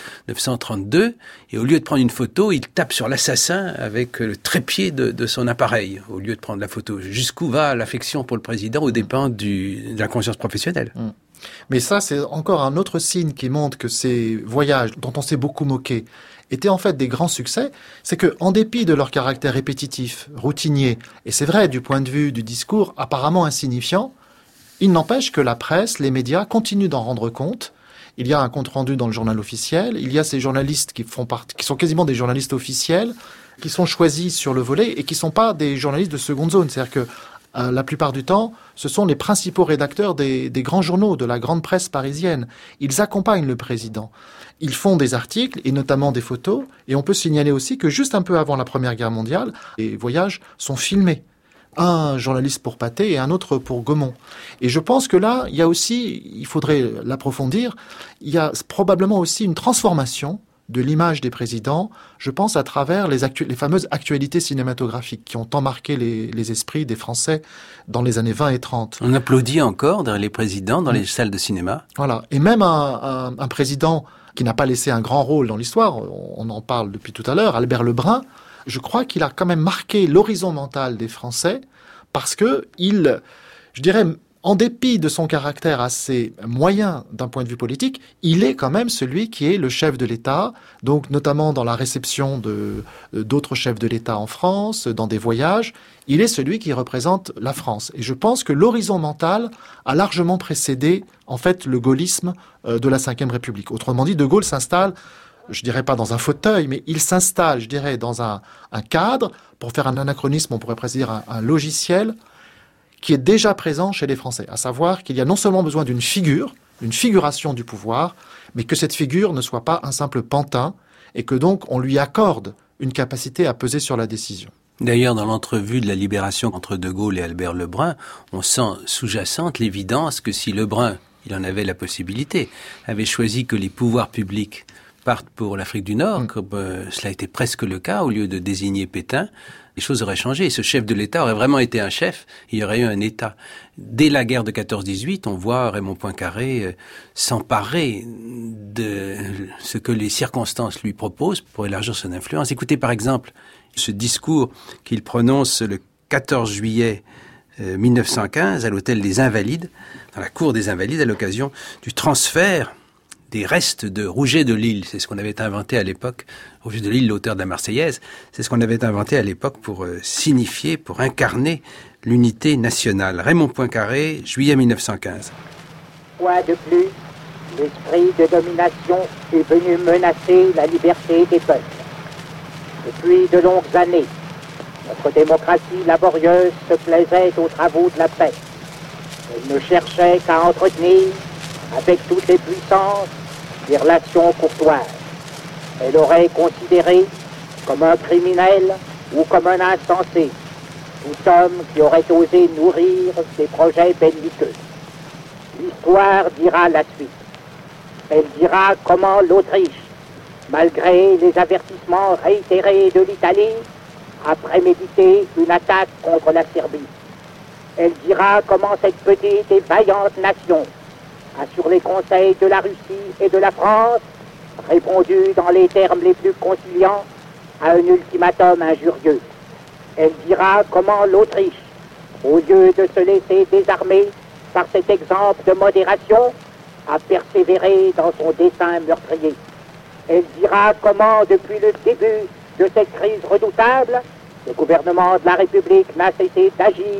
1932, et au lieu de prendre une photo, il tape sur l'assassin avec le trépied de son appareil, au lieu de prendre la photo. Jusqu'où va l'affection pour le président aux dépens de la conscience professionnelle. Mais ça, c'est encore un autre signe qui montre que ces voyages, dont on s'est beaucoup moqué, étaient en fait des grands succès. C'est que, en dépit de leur caractère répétitif, routinier, et c'est vrai du point de vue du discours apparemment insignifiant, il n'empêche que la presse, les médias continuent d'en rendre compte. Il y a un compte-rendu dans le journal officiel. Il y a ces journalistes qui sont quasiment des journalistes officiels, qui sont choisis sur le volet et qui ne sont pas des journalistes de seconde zone. C'est-à-dire que la plupart du temps, ce sont les principaux rédacteurs des grands journaux, de la grande presse parisienne. Ils accompagnent le président. Ils font des articles et notamment des photos. Et on peut signaler aussi que juste un peu avant la Première Guerre mondiale, les voyages sont filmés. Un journaliste pour Pathé et un autre pour Gaumont. Et je pense que là, il y a aussi, il faudrait l'approfondir, il y a probablement aussi une transformation de l'image des présidents, je pense à travers les fameuses actualités cinématographiques qui ont tant marqué les esprits des Français dans les années 20 et 30. On applaudit encore les présidents dans les salles de cinéma. Voilà. Et même un président qui n'a pas laissé un grand rôle dans l'histoire, on en parle depuis tout à l'heure, Albert Lebrun, je crois qu'il a quand même marqué l'horizon mental des Français parce que je dirais, en dépit de son caractère assez moyen d'un point de vue politique, il est quand même celui qui est le chef de l'État, donc notamment dans la réception d'autres chefs de l'État en France, dans des voyages, il est celui qui représente la France. Et je pense que l'horizon mental a largement précédé, en fait, le gaullisme de la Ve République. Autrement dit, De Gaulle s'installe, je dirais pas dans un fauteuil, mais il s'installe, je dirais, dans un cadre, pour faire un anachronisme, on pourrait presque dire un logiciel, qui est déjà présent chez les Français. À savoir qu'il y a non seulement besoin d'une figuration du pouvoir, mais que cette figure ne soit pas un simple pantin, et que donc on lui accorde une capacité à peser sur la décision. D'ailleurs, dans l'entrevue de la Libération entre De Gaulle et Albert Lebrun, on sent sous-jacente l'évidence que si Lebrun, il en avait la possibilité, avait choisi que les pouvoirs publics partent pour l'Afrique du Nord, comme cela a été presque le cas, au lieu de désigner Pétain, les choses auraient changé. Et ce chef de l'État aurait vraiment été un chef, il y aurait eu un État. Dès la guerre de 14-18, on voit Raymond Poincaré s'emparer de ce que les circonstances lui proposent pour élargir son influence. Écoutez par exemple ce discours qu'il prononce le 14 juillet 1915 à l'hôtel des Invalides, dans la cour des Invalides, à l'occasion du transfert des restes de Rouget de Lille. C'est ce qu'on avait inventé à l'époque. Rouget de Lille, l'auteur de la Marseillaise, c'est ce qu'on avait inventé à l'époque pour signifier, pour incarner l'unité nationale. Raymond Poincaré, juillet 1915. Fois de plus, l'esprit de domination est venu menacer la liberté des peuples. Depuis de longues années, notre démocratie laborieuse se plaisait aux travaux de la paix. Elle ne cherchait qu'à entretenir, avec toutes les puissances, des relations courtoises. Elle aurait considéré comme un criminel ou comme un insensé tout homme qui aurait osé nourrir des projets belliqueux. L'histoire dira la suite. Elle dira comment l'Autriche, malgré les avertissements réitérés de l'Italie, a prémédité une attaque contre la Serbie. Elle dira comment cette petite et vaillante nation a, sur les conseils de la Russie et de la France, répondu dans les termes les plus conciliants à un ultimatum injurieux. Elle dira comment l'Autriche, au lieu de se laisser désarmer par cet exemple de modération, a persévéré dans son dessein meurtrier. Elle dira comment, depuis le début de cette crise redoutable, le gouvernement de la République n'a cessé d'agir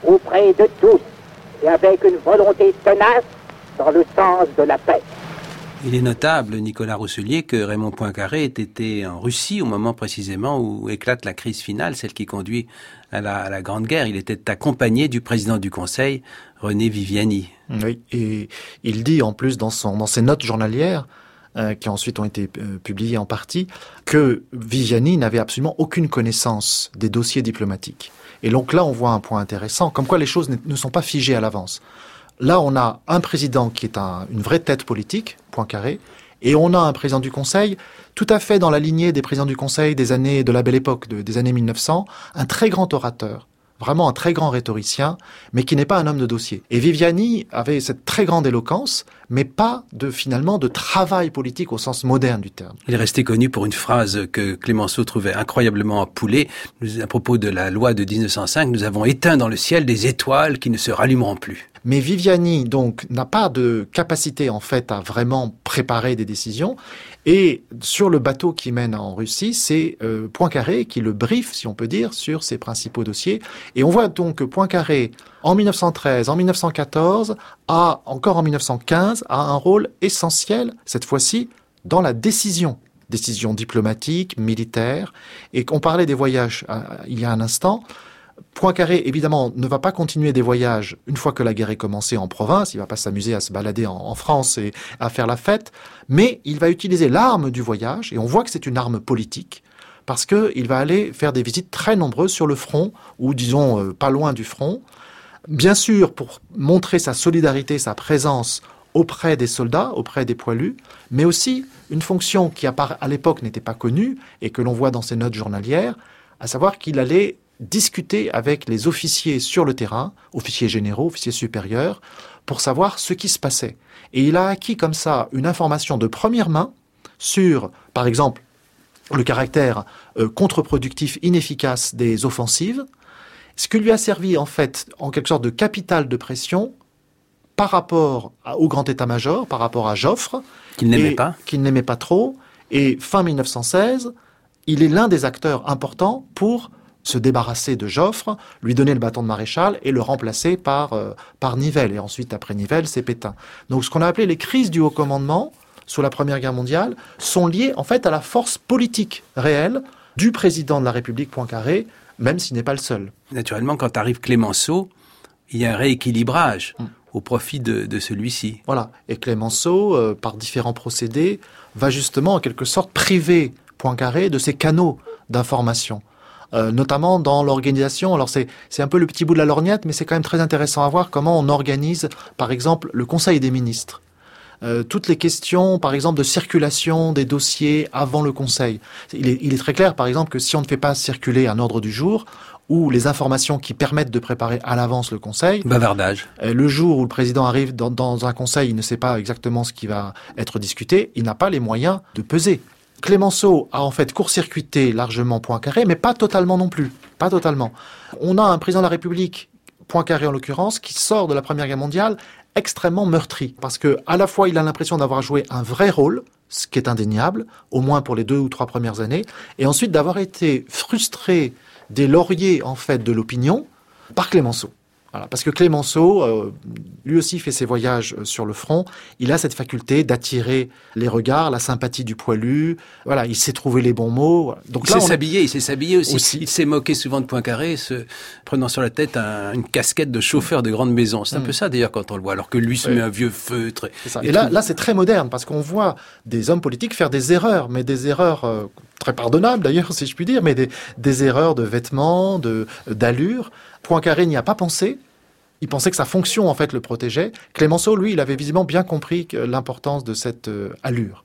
auprès de tous et avec une volonté tenace dans le sens de la paix. Il est notable, Nicolas Rousselier, que Raymond Poincaré ait été en Russie au moment précisément où éclate la crise finale, celle qui conduit à la Grande Guerre. Il était accompagné du président du Conseil, René Viviani. Oui, et il dit en plus dans ses notes journalières, qui ensuite ont été publiées en partie, que Viviani n'avait absolument aucune connaissance des dossiers diplomatiques. Et donc là, on voit un point intéressant, comme quoi les choses ne sont pas figées à l'avance. Là, on a un président qui est une vraie tête politique, Poincaré, et on a un président du Conseil tout à fait dans la lignée des présidents du Conseil des années de la Belle Époque, des années 1900, un très grand orateur, vraiment un très grand rhétoricien, mais qui n'est pas un homme de dossier. Et Viviani avait cette très grande éloquence, mais pas finalement de travail politique au sens moderne du terme. Il est resté connu pour une phrase que Clémenceau trouvait incroyablement appoulée. À propos de la loi de 1905, nous avons éteint dans le ciel des étoiles qui ne se rallumeront plus. Mais Viviani, donc, n'a pas de capacité, en fait, à vraiment préparer des décisions. Et sur le bateau qui mène en Russie, c'est Poincaré qui le briefe, si on peut dire, sur ses principaux dossiers. Et on voit donc que Poincaré, en 1913, en 1914, encore en 1915, a un rôle essentiel, cette fois-ci, dans la décision diplomatique, militaire. Et on parlait des voyages il y a un instant. Poincaré, évidemment, ne va pas continuer des voyages une fois que la guerre est commencée en province. Il ne va pas s'amuser à se balader en France et à faire la fête. Mais il va utiliser l'arme du voyage, et on voit que c'est une arme politique, parce qu'il va aller faire des visites très nombreuses sur le front, ou disons pas loin du front. Bien sûr, pour montrer sa solidarité, sa présence auprès des soldats, auprès des poilus, mais aussi une fonction qui à l'époque n'était pas connue, et que l'on voit dans ses notes journalières, à savoir qu'il allait discuter avec les officiers sur le terrain, officiers généraux, officiers supérieurs, pour savoir ce qui se passait. Et il a acquis comme ça une information de première main sur, par exemple, le caractère contre-productif, inefficace des offensives, ce qui lui a servi en fait en quelque sorte de capital de pression par rapport au grand état-major, par rapport à Joffre, qu'il n'aimait pas trop, et fin 1916, il est l'un des acteurs importants pour se débarrasser de Joffre, lui donner le bâton de maréchal et le remplacer par Nivelle. Et ensuite, après Nivelle, c'est Pétain. Donc ce qu'on a appelé les crises du haut commandement sous la Première Guerre mondiale sont liées en fait à la force politique réelle du président de la République Poincaré, même s'il n'est pas le seul. Naturellement, quand arrive Clémenceau, il y a un rééquilibrage au profit de celui-ci. Voilà. Et Clémenceau, par différents procédés, va justement en quelque sorte priver Poincaré de ses canaux d'information. Notamment dans l'organisation. Alors c'est un peu le petit bout de la lorgnette, mais c'est quand même très intéressant à voir comment on organise, par exemple, le Conseil des ministres. Toutes les questions, par exemple, de circulation des dossiers avant le Conseil. Il est très clair, par exemple, que si on ne fait pas circuler un ordre du jour, ou les informations qui permettent de préparer à l'avance le Conseil... Bavardage. Le jour où le président arrive dans un Conseil, il ne sait pas exactement ce qui va être discuté, il n'a pas les moyens de peser. Clémenceau a en fait court-circuité largement Poincaré, mais pas totalement non plus. Pas totalement. On a un président de la République, Poincaré en l'occurrence, qui sort de la Première Guerre mondiale extrêmement meurtri. Parce que, à la fois, il a l'impression d'avoir joué un vrai rôle, ce qui est indéniable, au moins pour les 2 ou 3 premières années, et ensuite d'avoir été frustré des lauriers, en fait, de l'opinion par Clémenceau. Voilà, parce que Clémenceau, lui aussi fait ses voyages sur le front, il a cette faculté d'attirer les regards, la sympathie du poilu, voilà, il sait trouver les bons mots. Donc il sait s'habiller aussi. Il s'est moqué souvent de Poincaré, prenant sur la tête une casquette de chauffeur de grande maison. C'est un peu ça d'ailleurs quand on le voit, alors que lui se met un vieux feutre. Et là c'est très moderne, parce qu'on voit des hommes politiques faire des erreurs, mais des erreurs très pardonnables d'ailleurs, si je puis dire, mais des erreurs de vêtements, d'allure. Poincaré n'y a pas pensé. Il pensait que sa fonction, en fait, le protégeait. Clémenceau, lui, il avait visiblement bien compris l'importance de cette allure.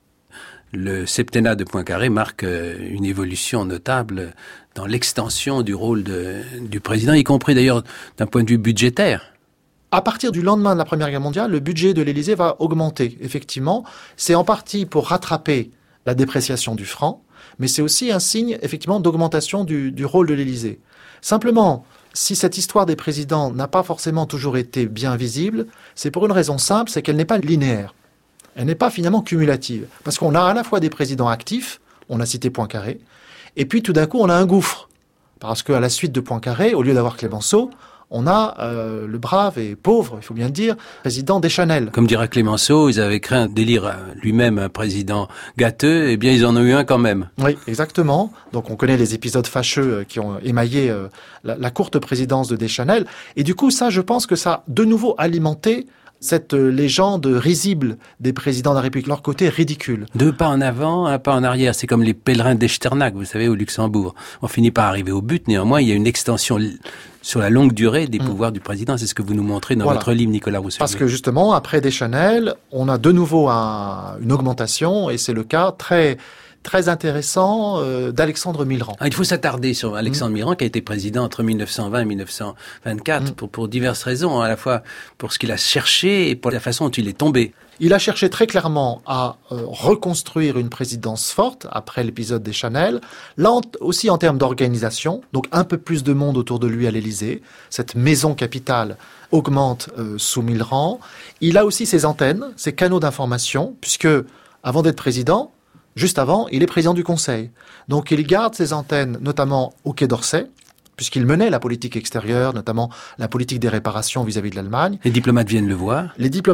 Le septennat de Poincaré marque une évolution notable dans l'extension du rôle du président, y compris d'ailleurs d'un point de vue budgétaire. À partir du lendemain de la Première Guerre mondiale, le budget de l'Élysée va augmenter, effectivement. C'est en partie pour rattraper la dépréciation du franc, mais c'est aussi un signe, effectivement, d'augmentation du rôle de l'Élysée. Simplement, si cette histoire des présidents n'a pas forcément toujours été bien visible, c'est pour une raison simple, c'est qu'elle n'est pas linéaire. Elle n'est pas finalement cumulative. Parce qu'on a à la fois des présidents actifs, on a cité Poincaré, et puis tout d'un coup on a un gouffre. Parce qu'à la suite de Poincaré, au lieu d'avoir Clémenceau, on a le brave et pauvre, il faut bien le dire, président Deschanel. Comme dira Clémenceau, ils avaient créé un délire lui-même, un président gâteux, eh bien ils en ont eu un quand même. Oui, exactement. Donc on connaît les épisodes fâcheux qui ont émaillé la courte présidence de Deschanel. Et du coup, ça, je pense que ça a de nouveau alimenté cette légende risible des présidents de la République, leur côté ridicule. 2 pas en avant, 1 pas en arrière. C'est comme les pèlerins d'Echternach, vous savez, au Luxembourg. On finit par arriver au but. Néanmoins, il y a une extension sur la longue durée des pouvoirs du président. C'est ce que vous nous montrez dans votre livre, Nicolas Rousseau. Parce que justement, après Deschanel, on a de nouveau une augmentation, et c'est le cas très intéressant d'Alexandre Millerand. Il faut s'attarder sur Alexandre Millerand, qui a été président entre 1920 et 1924 pour diverses raisons, à la fois pour ce qu'il a cherché et pour la façon dont il est tombé. Il a cherché très clairement à reconstruire une présidence forte après l'épisode Deschanel, là aussi en termes d'organisation, donc un peu plus de monde autour de lui à l'Élysée. Cette maison capitale augmente sous Millerand. Il a aussi ses antennes, ses canaux d'information, puisque avant d'être président, juste avant, il est président du Conseil. Donc il garde ses antennes, notamment au Quai d'Orsay, puisqu'il menait la politique extérieure, notamment la politique des réparations vis-à-vis de l'Allemagne. Les diplomates viennent le voir.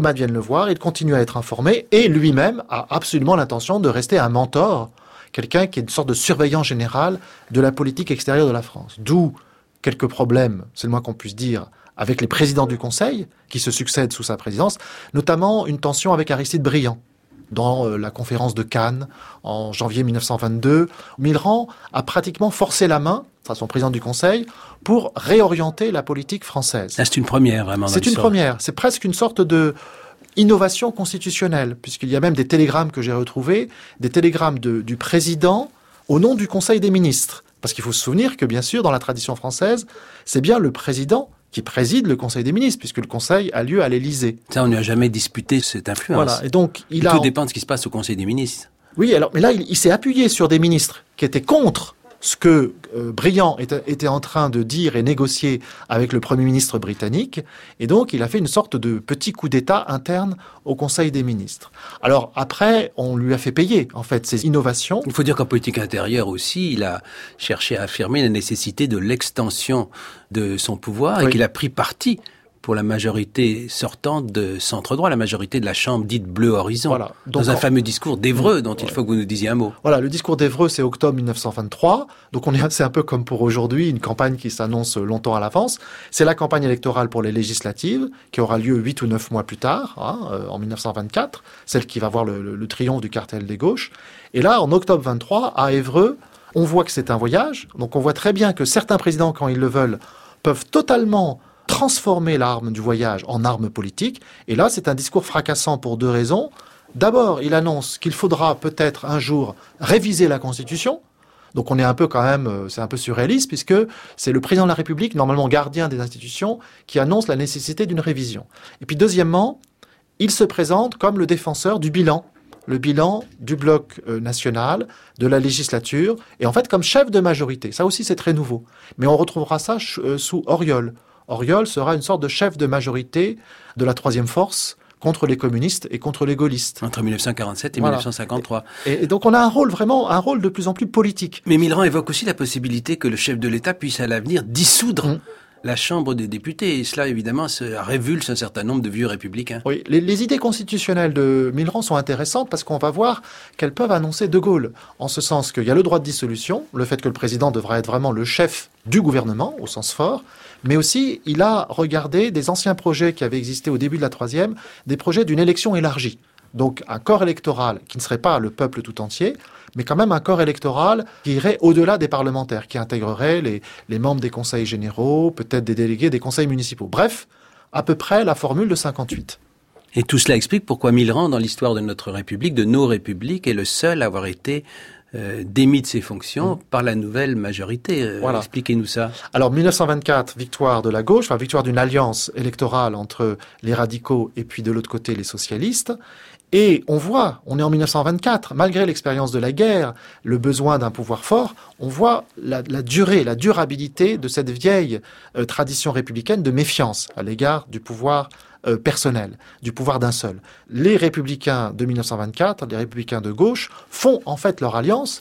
Il continue à être informé, et lui-même a absolument l'intention de rester un mentor, quelqu'un qui est une sorte de surveillant général de la politique extérieure de la France. D'où quelques problèmes, c'est le moins qu'on puisse dire, avec les présidents du Conseil, qui se succèdent sous sa présidence, notamment une tension avec Aristide Briand. Dans la conférence de Cannes, en janvier 1922, Millerand a pratiquement forcé la main à son président du Conseil pour réorienter la politique française. C'est une première, vraiment. C'est une première. C'est presque une sorte de innovation constitutionnelle, puisqu'il y a même des télégrammes que j'ai retrouvés, des télégrammes du président au nom du Conseil des ministres. Parce qu'il faut se souvenir que, bien sûr, dans la tradition française, c'est bien le président qui préside le Conseil des ministres, puisque le Conseil a lieu à l'Élysée. Ça, on n'a jamais disputé cette influence. Voilà. Et donc, tout dépend de ce qui se passe au Conseil des ministres. Oui, alors, mais là, il s'est appuyé sur des ministres qui étaient contre ce que Briand était en train de dire et négocier avec le Premier ministre britannique, et donc il a fait une sorte de petit coup d'État interne au Conseil des ministres. Alors après, on lui a fait payer, en fait, ces innovations. Il faut dire qu'en politique intérieure aussi, il a cherché à affirmer la nécessité de l'extension de son pouvoir, et qu'il a pris parti pour la majorité sortante de centre-droit, la majorité de la Chambre dite Bleu Horizon, voilà. Donc, dans un fameux discours d'Évreux dont il faut que vous nous disiez un mot. Voilà, le discours d'Évreux, c'est octobre 1923, donc c'est un peu comme pour aujourd'hui, une campagne qui s'annonce longtemps à l'avance. C'est la campagne électorale pour les législatives, qui aura lieu 8 ou 9 mois plus tard, en 1924, celle qui va voir le triomphe du cartel des gauches. Et là, en octobre 23, à Évreux, on voit que c'est un voyage, donc on voit très bien que certains présidents, quand ils le veulent, peuvent totalement transformer l'arme du voyage en arme politique. Et là, c'est un discours fracassant pour 2 raisons. D'abord, il annonce qu'il faudra peut-être un jour réviser la Constitution. Donc on est un peu quand même, c'est un peu surréaliste, puisque c'est le président de la République, normalement gardien des institutions, qui annonce la nécessité d'une révision. Et puis deuxièmement, il se présente comme le défenseur du bilan. Le bilan du bloc national, de la législature, et en fait comme chef de majorité. Ça aussi, c'est très nouveau. Mais on retrouvera ça sous Auriol. Auriol sera une sorte de chef de majorité de la troisième force contre les communistes et contre les gaullistes. Entre 1947 et 1953. Et donc on a un rôle de plus en plus politique. Mais Millerand évoque aussi la possibilité que le chef de l'État puisse à l'avenir dissoudre la Chambre des députés. Et cela, évidemment, révulse un certain nombre de vieux républicains. Oui, les idées constitutionnelles de Millerand sont intéressantes parce qu'on va voir qu'elles peuvent annoncer De Gaulle. En ce sens qu'il y a le droit de dissolution, le fait que le président devra être vraiment le chef du gouvernement, au sens fort, mais aussi il a regardé des anciens projets qui avaient existé au début de la Troisième, des projets d'une élection élargie. Donc un corps électoral qui ne serait pas le peuple tout entier, mais quand même un corps électoral qui irait au-delà des parlementaires, qui intégrerait les membres des conseils généraux, peut-être des délégués des conseils municipaux. Bref, à peu près la formule de 58. Et tout cela explique pourquoi Millerand, dans l'histoire de notre République, de nos républiques, est le seul à avoir été démis de ses fonctions par la nouvelle majorité. Voilà. Expliquez-nous ça. Alors 1924, victoire de la gauche, victoire d'une alliance électorale entre les radicaux et puis de l'autre côté les socialistes. Et on est en 1924, malgré l'expérience de la guerre, le besoin d'un pouvoir fort, on voit la durabilité de cette vieille tradition républicaine de méfiance à l'égard du pouvoir personnel, du pouvoir d'un seul. Les républicains de 1924, les républicains de gauche, font en fait leur alliance,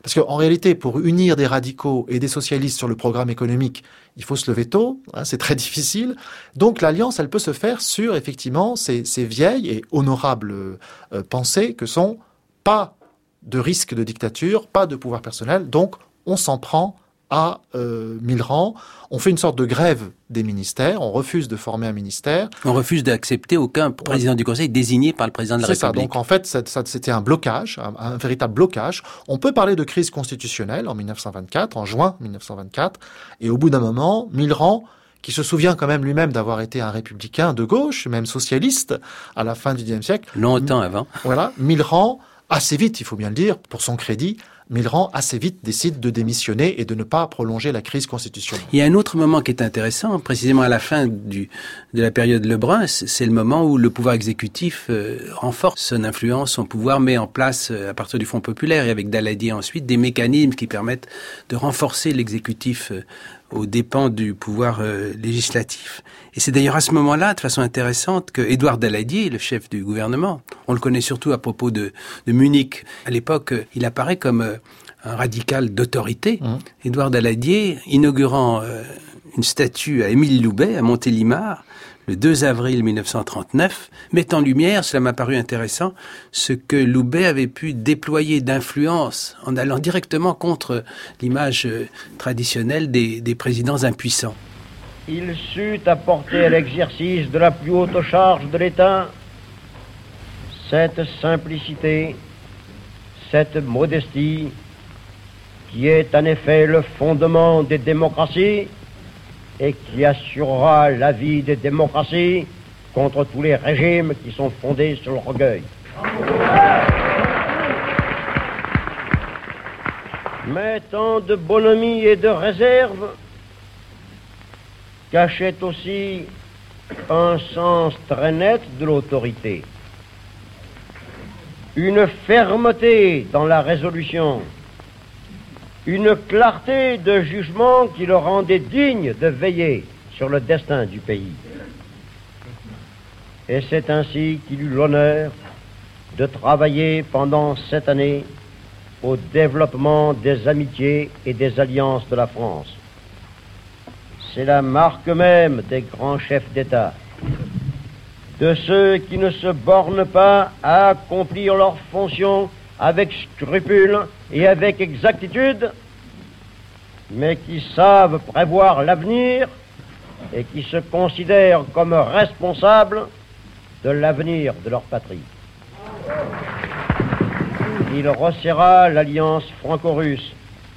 Parce qu'en réalité, pour unir des radicaux et des socialistes sur le programme économique, il faut se lever tôt, c'est très difficile. Donc l'alliance, elle peut se faire sur, effectivement, ces vieilles et honorables pensées que sont pas de risque de dictature, pas de pouvoir personnel. Donc on s'en prend à Millerand. On fait une sorte de grève des ministères, on refuse de former un ministère. On refuse d'accepter aucun président du Conseil désigné par le président de la République. C'est ça, donc en fait, c'était un blocage, un véritable blocage. On peut parler de crise constitutionnelle en 1924, en juin 1924, et au bout d'un moment, Millerand, qui se souvient quand même lui-même d'avoir été un républicain de gauche, même socialiste, à la fin du XIXe siècle. Longtemps avant. Voilà, Millerand, assez vite, il faut bien le dire, pour son crédit, Millerand, assez vite, décide de démissionner et de ne pas prolonger la crise constitutionnelle. Il y a un autre moment qui est intéressant, précisément à la fin de la période Lebrun, c'est le moment où le pouvoir exécutif renforce son influence, son pouvoir, met en place, à partir du Front populaire et avec Daladier ensuite, des mécanismes qui permettent de renforcer l'exécutif aux dépens du pouvoir législatif. Et c'est d'ailleurs à ce moment-là, de façon intéressante, que Édouard Daladier, le chef du gouvernement, on le connaît surtout à propos de Munich. À l'époque, il apparaît comme un radical d'autorité. Édouard Daladier, inaugurant une statue à Émile Loubet, à Montélimar, le 2 avril 1939, met en lumière, cela m'a paru intéressant, ce que Loubet avait pu déployer d'influence en allant directement contre l'image traditionnelle des présidents impuissants. Il sut apporter à l'exercice de la plus haute charge de l'État cette simplicité, cette modestie, qui est en effet le fondement des démocraties et qui assurera la vie des démocraties contre tous les régimes qui sont fondés sur l'orgueil. Mais tant de bonhomie et de réserve cachait aussi un sens très net de l'autorité, une fermeté dans la résolution, une clarté de jugement qui le rendait digne de veiller sur le destin du pays. Et c'est ainsi qu'il eut l'honneur de travailler pendant 7 années au développement des amitiés et des alliances de la France. C'est la marque même des grands chefs d'État, de ceux qui ne se bornent pas à accomplir leurs fonctions avec scrupule et avec exactitude, mais qui savent prévoir l'avenir et qui se considèrent comme responsables de l'avenir de leur patrie. Il resserra l'alliance franco-russe.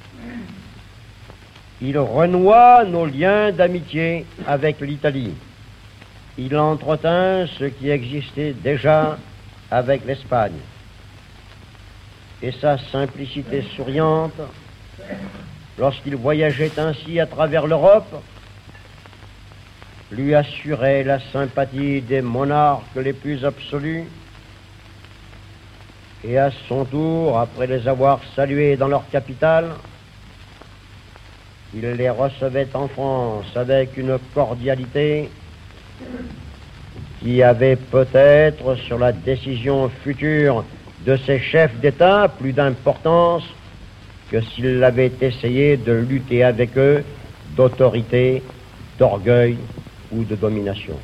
Il renoua nos liens d'amitié avec l'Italie. Il entretint ce qui existait déjà avec l'Espagne. Et sa simplicité souriante, lorsqu'il voyageait ainsi à travers l'Europe, lui assurait la sympathie des monarques les plus absolus. Et à son tour, après les avoir salués dans leur capitale, il les recevait en France avec une cordialité qui avait peut-être sur la décision future de ces chefs d'État plus d'importance que s'il avait essayé de lutter avec eux d'autorité, d'orgueil ou de domination.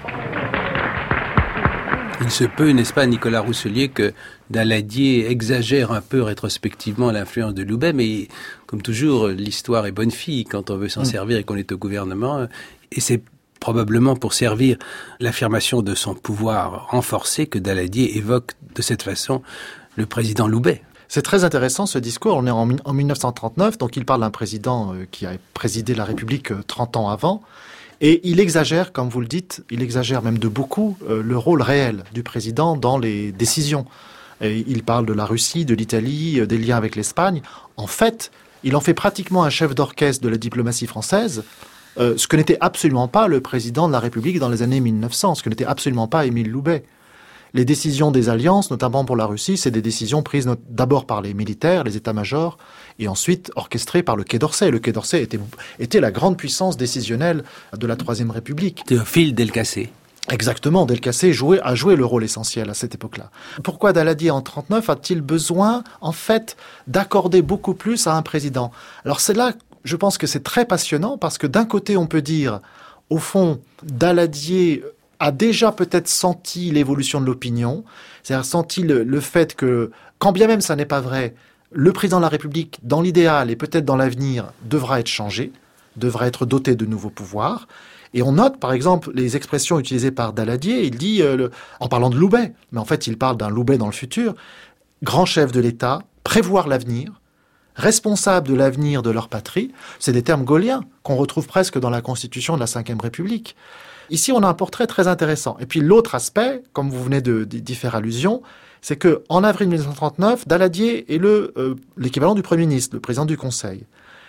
Il se peut, n'est-ce pas, Nicolas Rousselier, que Daladier exagère un peu rétrospectivement l'influence de Loubet, mais comme toujours, l'histoire est bonne fille quand on veut s'en servir et qu'on est au gouvernement, et c'est probablement pour servir l'affirmation de son pouvoir renforcé que Daladier évoque de cette façon le président Loubet. C'est très intéressant ce discours, on est en 1939, donc il parle d'un président qui a présidé la République 30 ans avant, et il exagère, comme vous le dites, il exagère même de beaucoup le rôle réel du président dans les décisions. Et il parle de la Russie, de l'Italie, des liens avec l'Espagne. En fait, il en fait pratiquement un chef d'orchestre de la diplomatie française, ce que n'était absolument pas le président de la République dans les années 1900, ce que n'était absolument pas Émile Loubet. Les décisions des alliances, notamment pour la Russie, c'est des décisions prises d'abord par les militaires, les états-majors, et ensuite orchestrées par le Quai d'Orsay. Le Quai d'Orsay était la grande puissance décisionnelle de la Troisième République. Théophile Delcassé. Exactement, Delcassé a joué le rôle essentiel à cette époque-là. Pourquoi Daladier en 1939 a-t-il besoin, en fait, d'accorder beaucoup plus à un président? Alors c'est là, je pense que c'est très passionnant, parce que d'un côté, on peut dire, au fond, Daladier a déjà peut-être senti l'évolution de l'opinion, c'est-à-dire senti le fait que, quand bien même ça n'est pas vrai, le président de la République, dans l'idéal et peut-être dans l'avenir, devra être changé, devra être doté de nouveaux pouvoirs. Et on note, par exemple, les expressions utilisées par Daladier. Il dit, en parlant de Loubet, mais en fait, il parle d'un Loubet dans le futur, grand chef de l'État, prévoir l'avenir, responsable de l'avenir de leur patrie. C'est des termes gaulliens qu'on retrouve presque dans la Constitution de la Ve République. Ici, on a un portrait très intéressant. Et puis, l'autre aspect, comme vous venez d'y faire allusion, c'est qu'en avril 1939, Daladier est l'équivalent du Premier ministre, le président du Conseil.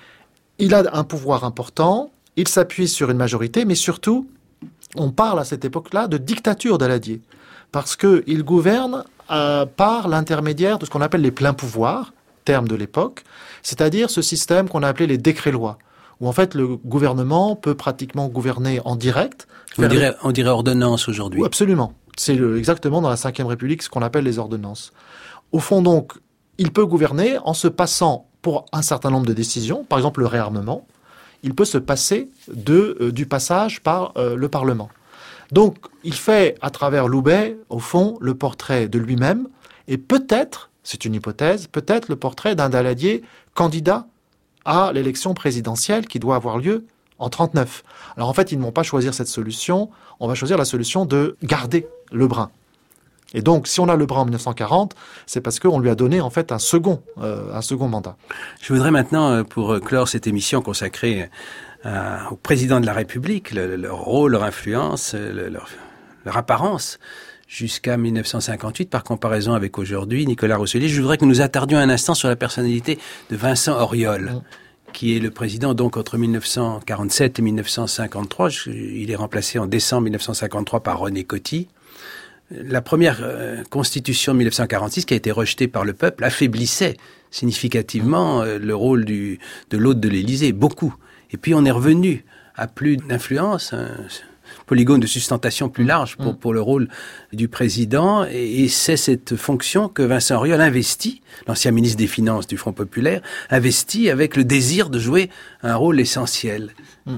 Il a un pouvoir important. Il s'appuie sur une majorité, mais surtout, on parle à cette époque-là de dictature Daladier, parce qu'il gouverne par l'intermédiaire de ce qu'on appelle les pleins pouvoirs, terme de l'époque, c'est-à-dire ce système qu'on a appelé les décrets-lois, où en fait le gouvernement peut pratiquement gouverner en direct. On dirait ordonnance aujourd'hui. Oui, absolument. C'est exactement dans la Ve République ce qu'on appelle les ordonnances. Au fond donc, il peut gouverner en se passant pour un certain nombre de décisions, par exemple le réarmement, il peut se passer du passage par le Parlement. Donc, il fait, à travers Loubet, au fond, le portrait de lui-même, et peut-être, c'est une hypothèse, peut-être le portrait d'un Daladier candidat à l'élection présidentielle qui doit avoir lieu en 1939. Alors en fait, ils ne vont pas choisir cette solution, on va choisir la solution de garder Lebrun. Et donc, si on a Lebrun en 1940, c'est parce qu'on lui a donné en fait un second mandat. Je voudrais maintenant, pour clore cette émission consacrée au président de la République, leur rôle, leur influence, leur apparence, jusqu'à 1958, par comparaison avec aujourd'hui, Nicolas Rousselier, je voudrais que nous nous attardions un instant sur la personnalité de Vincent Auriol, qui est le président donc entre 1947 et 1953. Il est remplacé en décembre 1953 par René Coty. La première constitution de 1946, qui a été rejetée par le peuple, affaiblissait significativement le rôle de l'hôte de l'Élysée, beaucoup. Et puis on est revenu à plus d'influence, un polygone de sustentation plus large pour le rôle du président. Et c'est cette fonction que Vincent Auriol investit, l'ancien ministre des Finances du Front populaire, investit avec le désir de jouer un rôle essentiel.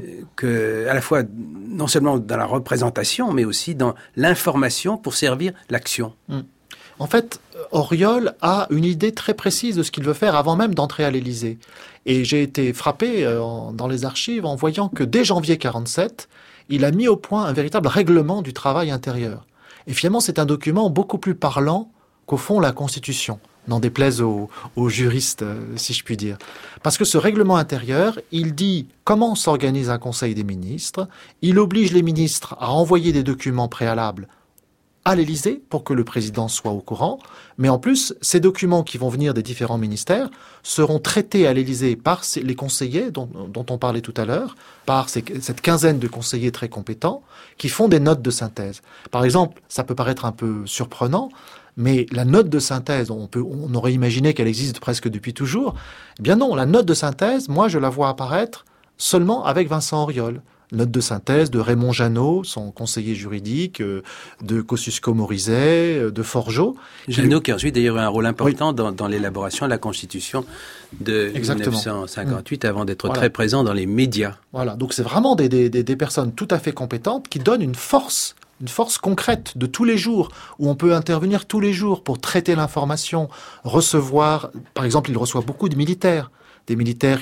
À la fois, non seulement dans la représentation, mais aussi dans l'information pour servir l'action. En fait, Auriol a une idée très précise de ce qu'il veut faire avant même d'entrer à l'Élysée. Et j'ai été frappé dans les archives en voyant que dès janvier 1947, il a mis au point un véritable règlement du travail intérieur. Et finalement, c'est un document beaucoup plus parlant qu'au fond la Constitution. N'en déplaise aux juristes, si je puis dire. Parce que ce règlement intérieur, il dit comment s'organise un conseil des ministres, il oblige les ministres à envoyer des documents préalables à l'Élysée pour que le président soit au courant, mais en plus, ces documents qui vont venir des différents ministères seront traités à l'Élysée par les conseillers dont on parlait tout à l'heure, par cette quinzaine de conseillers très compétents qui font des notes de synthèse. Par exemple, ça peut paraître un peu surprenant, mais la note de synthèse, on aurait imaginé qu'elle existe presque depuis toujours. Eh bien non, la note de synthèse, moi je la vois apparaître seulement avec Vincent Auriol. Note de synthèse de Raymond Jeannot, son conseiller juridique, de Kosciusko-Morizet, de Forgeot. Jeannot qui a ensuite d'ailleurs eu un rôle important dans l'élaboration de la Constitution de 1958 avant d'être très présent dans les médias. Voilà, donc c'est vraiment des personnes tout à fait compétentes qui donnent une force concrète de tous les jours, où on peut intervenir tous les jours pour traiter l'information, recevoir, par exemple, il reçoit beaucoup de militaires, des militaires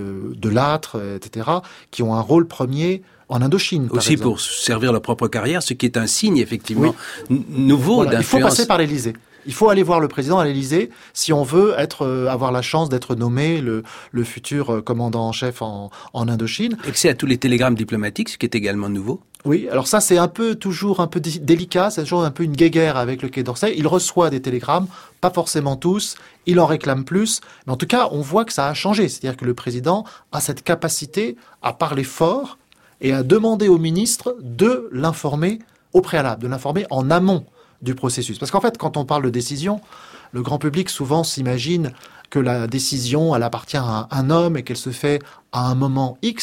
de l'âtre, etc., qui ont un rôle premier en Indochine. Aussi pour servir leur propre carrière, ce qui est un signe, effectivement, nouveau d'influence. Il faut passer par l'Élysée. Il faut aller voir le président à l'Élysée si on veut avoir la chance d'être nommé le futur commandant en chef en Indochine. Accès à tous les télégrammes diplomatiques, ce qui est également nouveau. Oui, alors ça c'est toujours un peu délicat, c'est toujours un peu une guéguerre avec le Quai d'Orsay. Il reçoit des télégrammes, pas forcément tous, il en réclame plus, mais en tout cas on voit que ça a changé. C'est-à-dire que le président a cette capacité à parler fort et à demander au ministre de l'informer au préalable, de l'informer en amont du processus. Parce qu'en fait, quand on parle de décision, le grand public souvent s'imagine que la décision, elle appartient à un homme et qu'elle se fait à un moment X.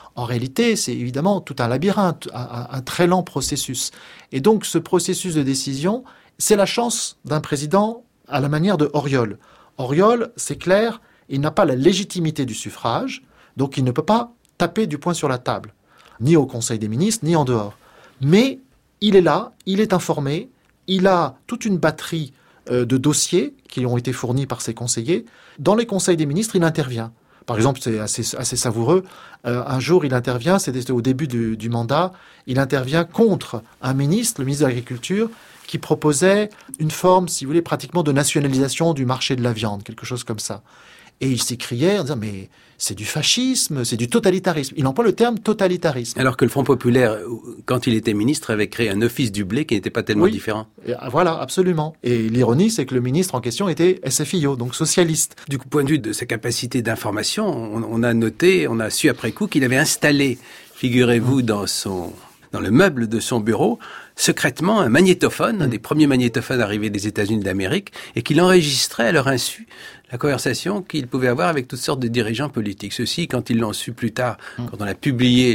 En réalité, c'est évidemment tout un labyrinthe, un très lent processus. Et donc, ce processus de décision, c'est la chance d'un président à la manière de Auriol. Auriol, c'est clair, il n'a pas la légitimité du suffrage, donc il ne peut pas taper du poing sur la table, ni au Conseil des ministres, ni en dehors. Mais il est là, il est informé, il a toute une batterie de dossiers qui ont été fournis par ses conseillers. Dans les conseils des ministres, il intervient. Par exemple, c'est assez savoureux. Un jour, il intervient, c'était au début du mandat, il intervient contre un ministre, le ministre de l'Agriculture, qui proposait une forme, si vous voulez, pratiquement de nationalisation du marché de la viande, quelque chose comme ça. Et il s'écriait en disant « mais c'est du fascisme, c'est du totalitarisme ». Il emploie le terme totalitarisme. Alors que le Front populaire, quand il était ministre, avait créé un office du blé qui n'était pas tellement différent. Voilà, absolument. Et l'ironie, c'est que le ministre en question était SFIO, donc socialiste. Du point de vue de sa capacité d'information, on a su après coup qu'il avait installé, figurez-vous, dans le meuble de son bureau, secrètement un magnétophone, un des premiers magnétophones arrivés des États-Unis d'Amérique, et qu'il enregistrait à leur insu la conversation qu'il pouvait avoir avec toutes sortes de dirigeants politiques. Ceux-ci, quand ils l'ont su plus tard, quand on a publié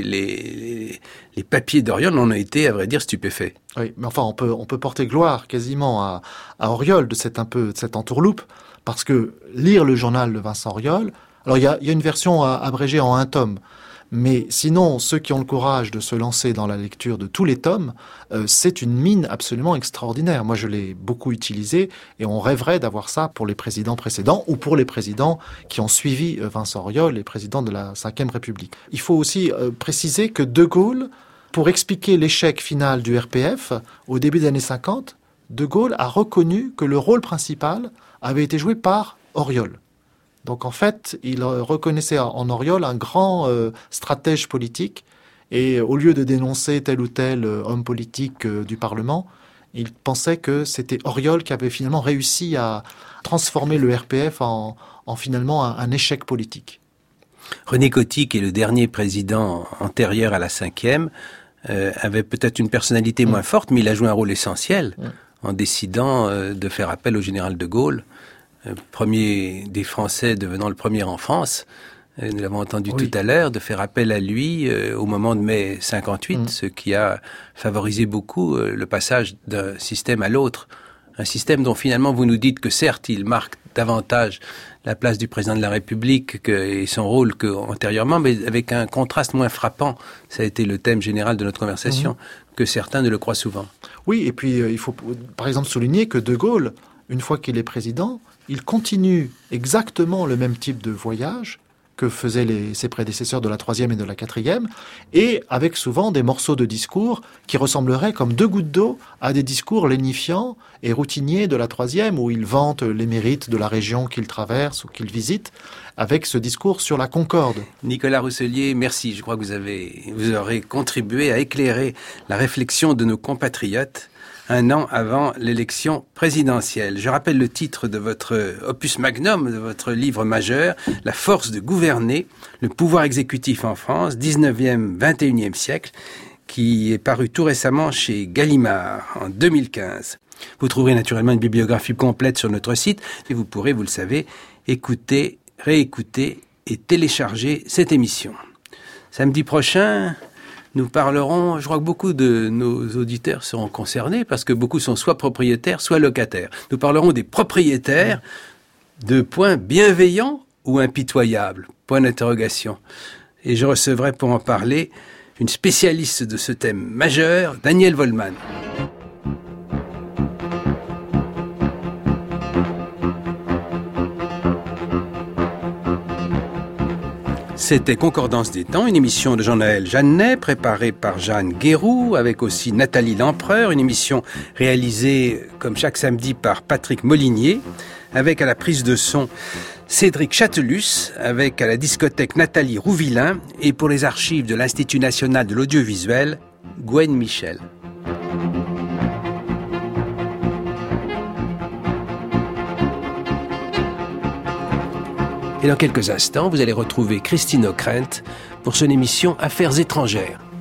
les papiers d'Auriol, on a été, à vrai dire, stupéfaits. Oui, mais enfin, on peut porter gloire quasiment à Auriol de cette entourloupe, parce que lire le journal de Vincent Auriol, alors il y a une version abrégée en 1 tome, mais sinon, ceux qui ont le courage de se lancer dans la lecture de tous les tomes, c'est une mine absolument extraordinaire. Moi, je l'ai beaucoup utilisé et on rêverait d'avoir ça pour les présidents précédents ou pour les présidents qui ont suivi Vincent Auriol, les présidents de la Ve République. Il faut aussi préciser que De Gaulle, pour expliquer l'échec final du RPF, au début des années 50, De Gaulle a reconnu que le rôle principal avait été joué par Auriol. Donc en fait, il reconnaissait en Auriol un grand stratège politique et au lieu de dénoncer tel ou tel homme politique du Parlement, il pensait que c'était Auriol qui avait finalement réussi à transformer le RPF en finalement un échec politique. René Coty, qui est le dernier président antérieur à la Ve, avait peut-être une personnalité moins forte, mais il a joué un rôle essentiel en décidant de faire appel au général de Gaulle, premier des Français devenant le premier en France, nous l'avons entendu tout à l'heure, de faire appel à lui au moment de mai 58, ce qui a favorisé beaucoup le passage d'un système à l'autre. Un système dont finalement vous nous dites que certes il marque davantage la place du président de la République et son rôle qu'antérieurement, mais avec un contraste moins frappant. Ça a été le thème général de notre conversation, que certains ne le croient souvent. Oui, et puis il faut par exemple souligner que De Gaulle, une fois qu'il est président, il continue exactement le même type de voyage que faisaient ses prédécesseurs de la 3e et de la 4e, et avec souvent des morceaux de discours qui ressembleraient comme 2 gouttes d'eau à des discours lénifiants et routiniers de la 3e, où il vante les mérites de la région qu'il traverse ou qu'il visite, avec ce discours sur la concorde. Nicolas Rousselier, merci. Je crois que vous aurez contribué à éclairer la réflexion de nos compatriotes 1 an avant l'élection présidentielle. Je rappelle le titre de votre opus magnum, de votre livre majeur, La force de gouverner, le pouvoir exécutif en France, 19e, 21e siècle, qui est paru tout récemment chez Gallimard en 2015. Vous trouverez naturellement une bibliographie complète sur notre site et vous pourrez, vous le savez, écouter, réécouter et télécharger cette émission. Samedi prochain, nous parlerons, je crois que beaucoup de nos auditeurs seront concernés parce que beaucoup sont soit propriétaires, soit locataires. Nous parlerons des propriétaires de points bienveillants ou impitoyables, point d'interrogation. Et je recevrai pour en parler une spécialiste de ce thème majeur, Danielle Wollmann. C'était Concordance des temps, une émission de Jean-Noël Jeannet, préparée par Jeanne Guéroux, avec aussi Nathalie Lempereur, une émission réalisée, comme chaque samedi, par Patrick Molinier, avec à la prise de son Cédric Chatelus, avec à la discothèque Nathalie Rouvillain, et pour les archives de l'Institut national de l'audiovisuel, Gwen Michel. Et dans quelques instants, vous allez retrouver Christine Ockrent pour son émission Affaires étrangères.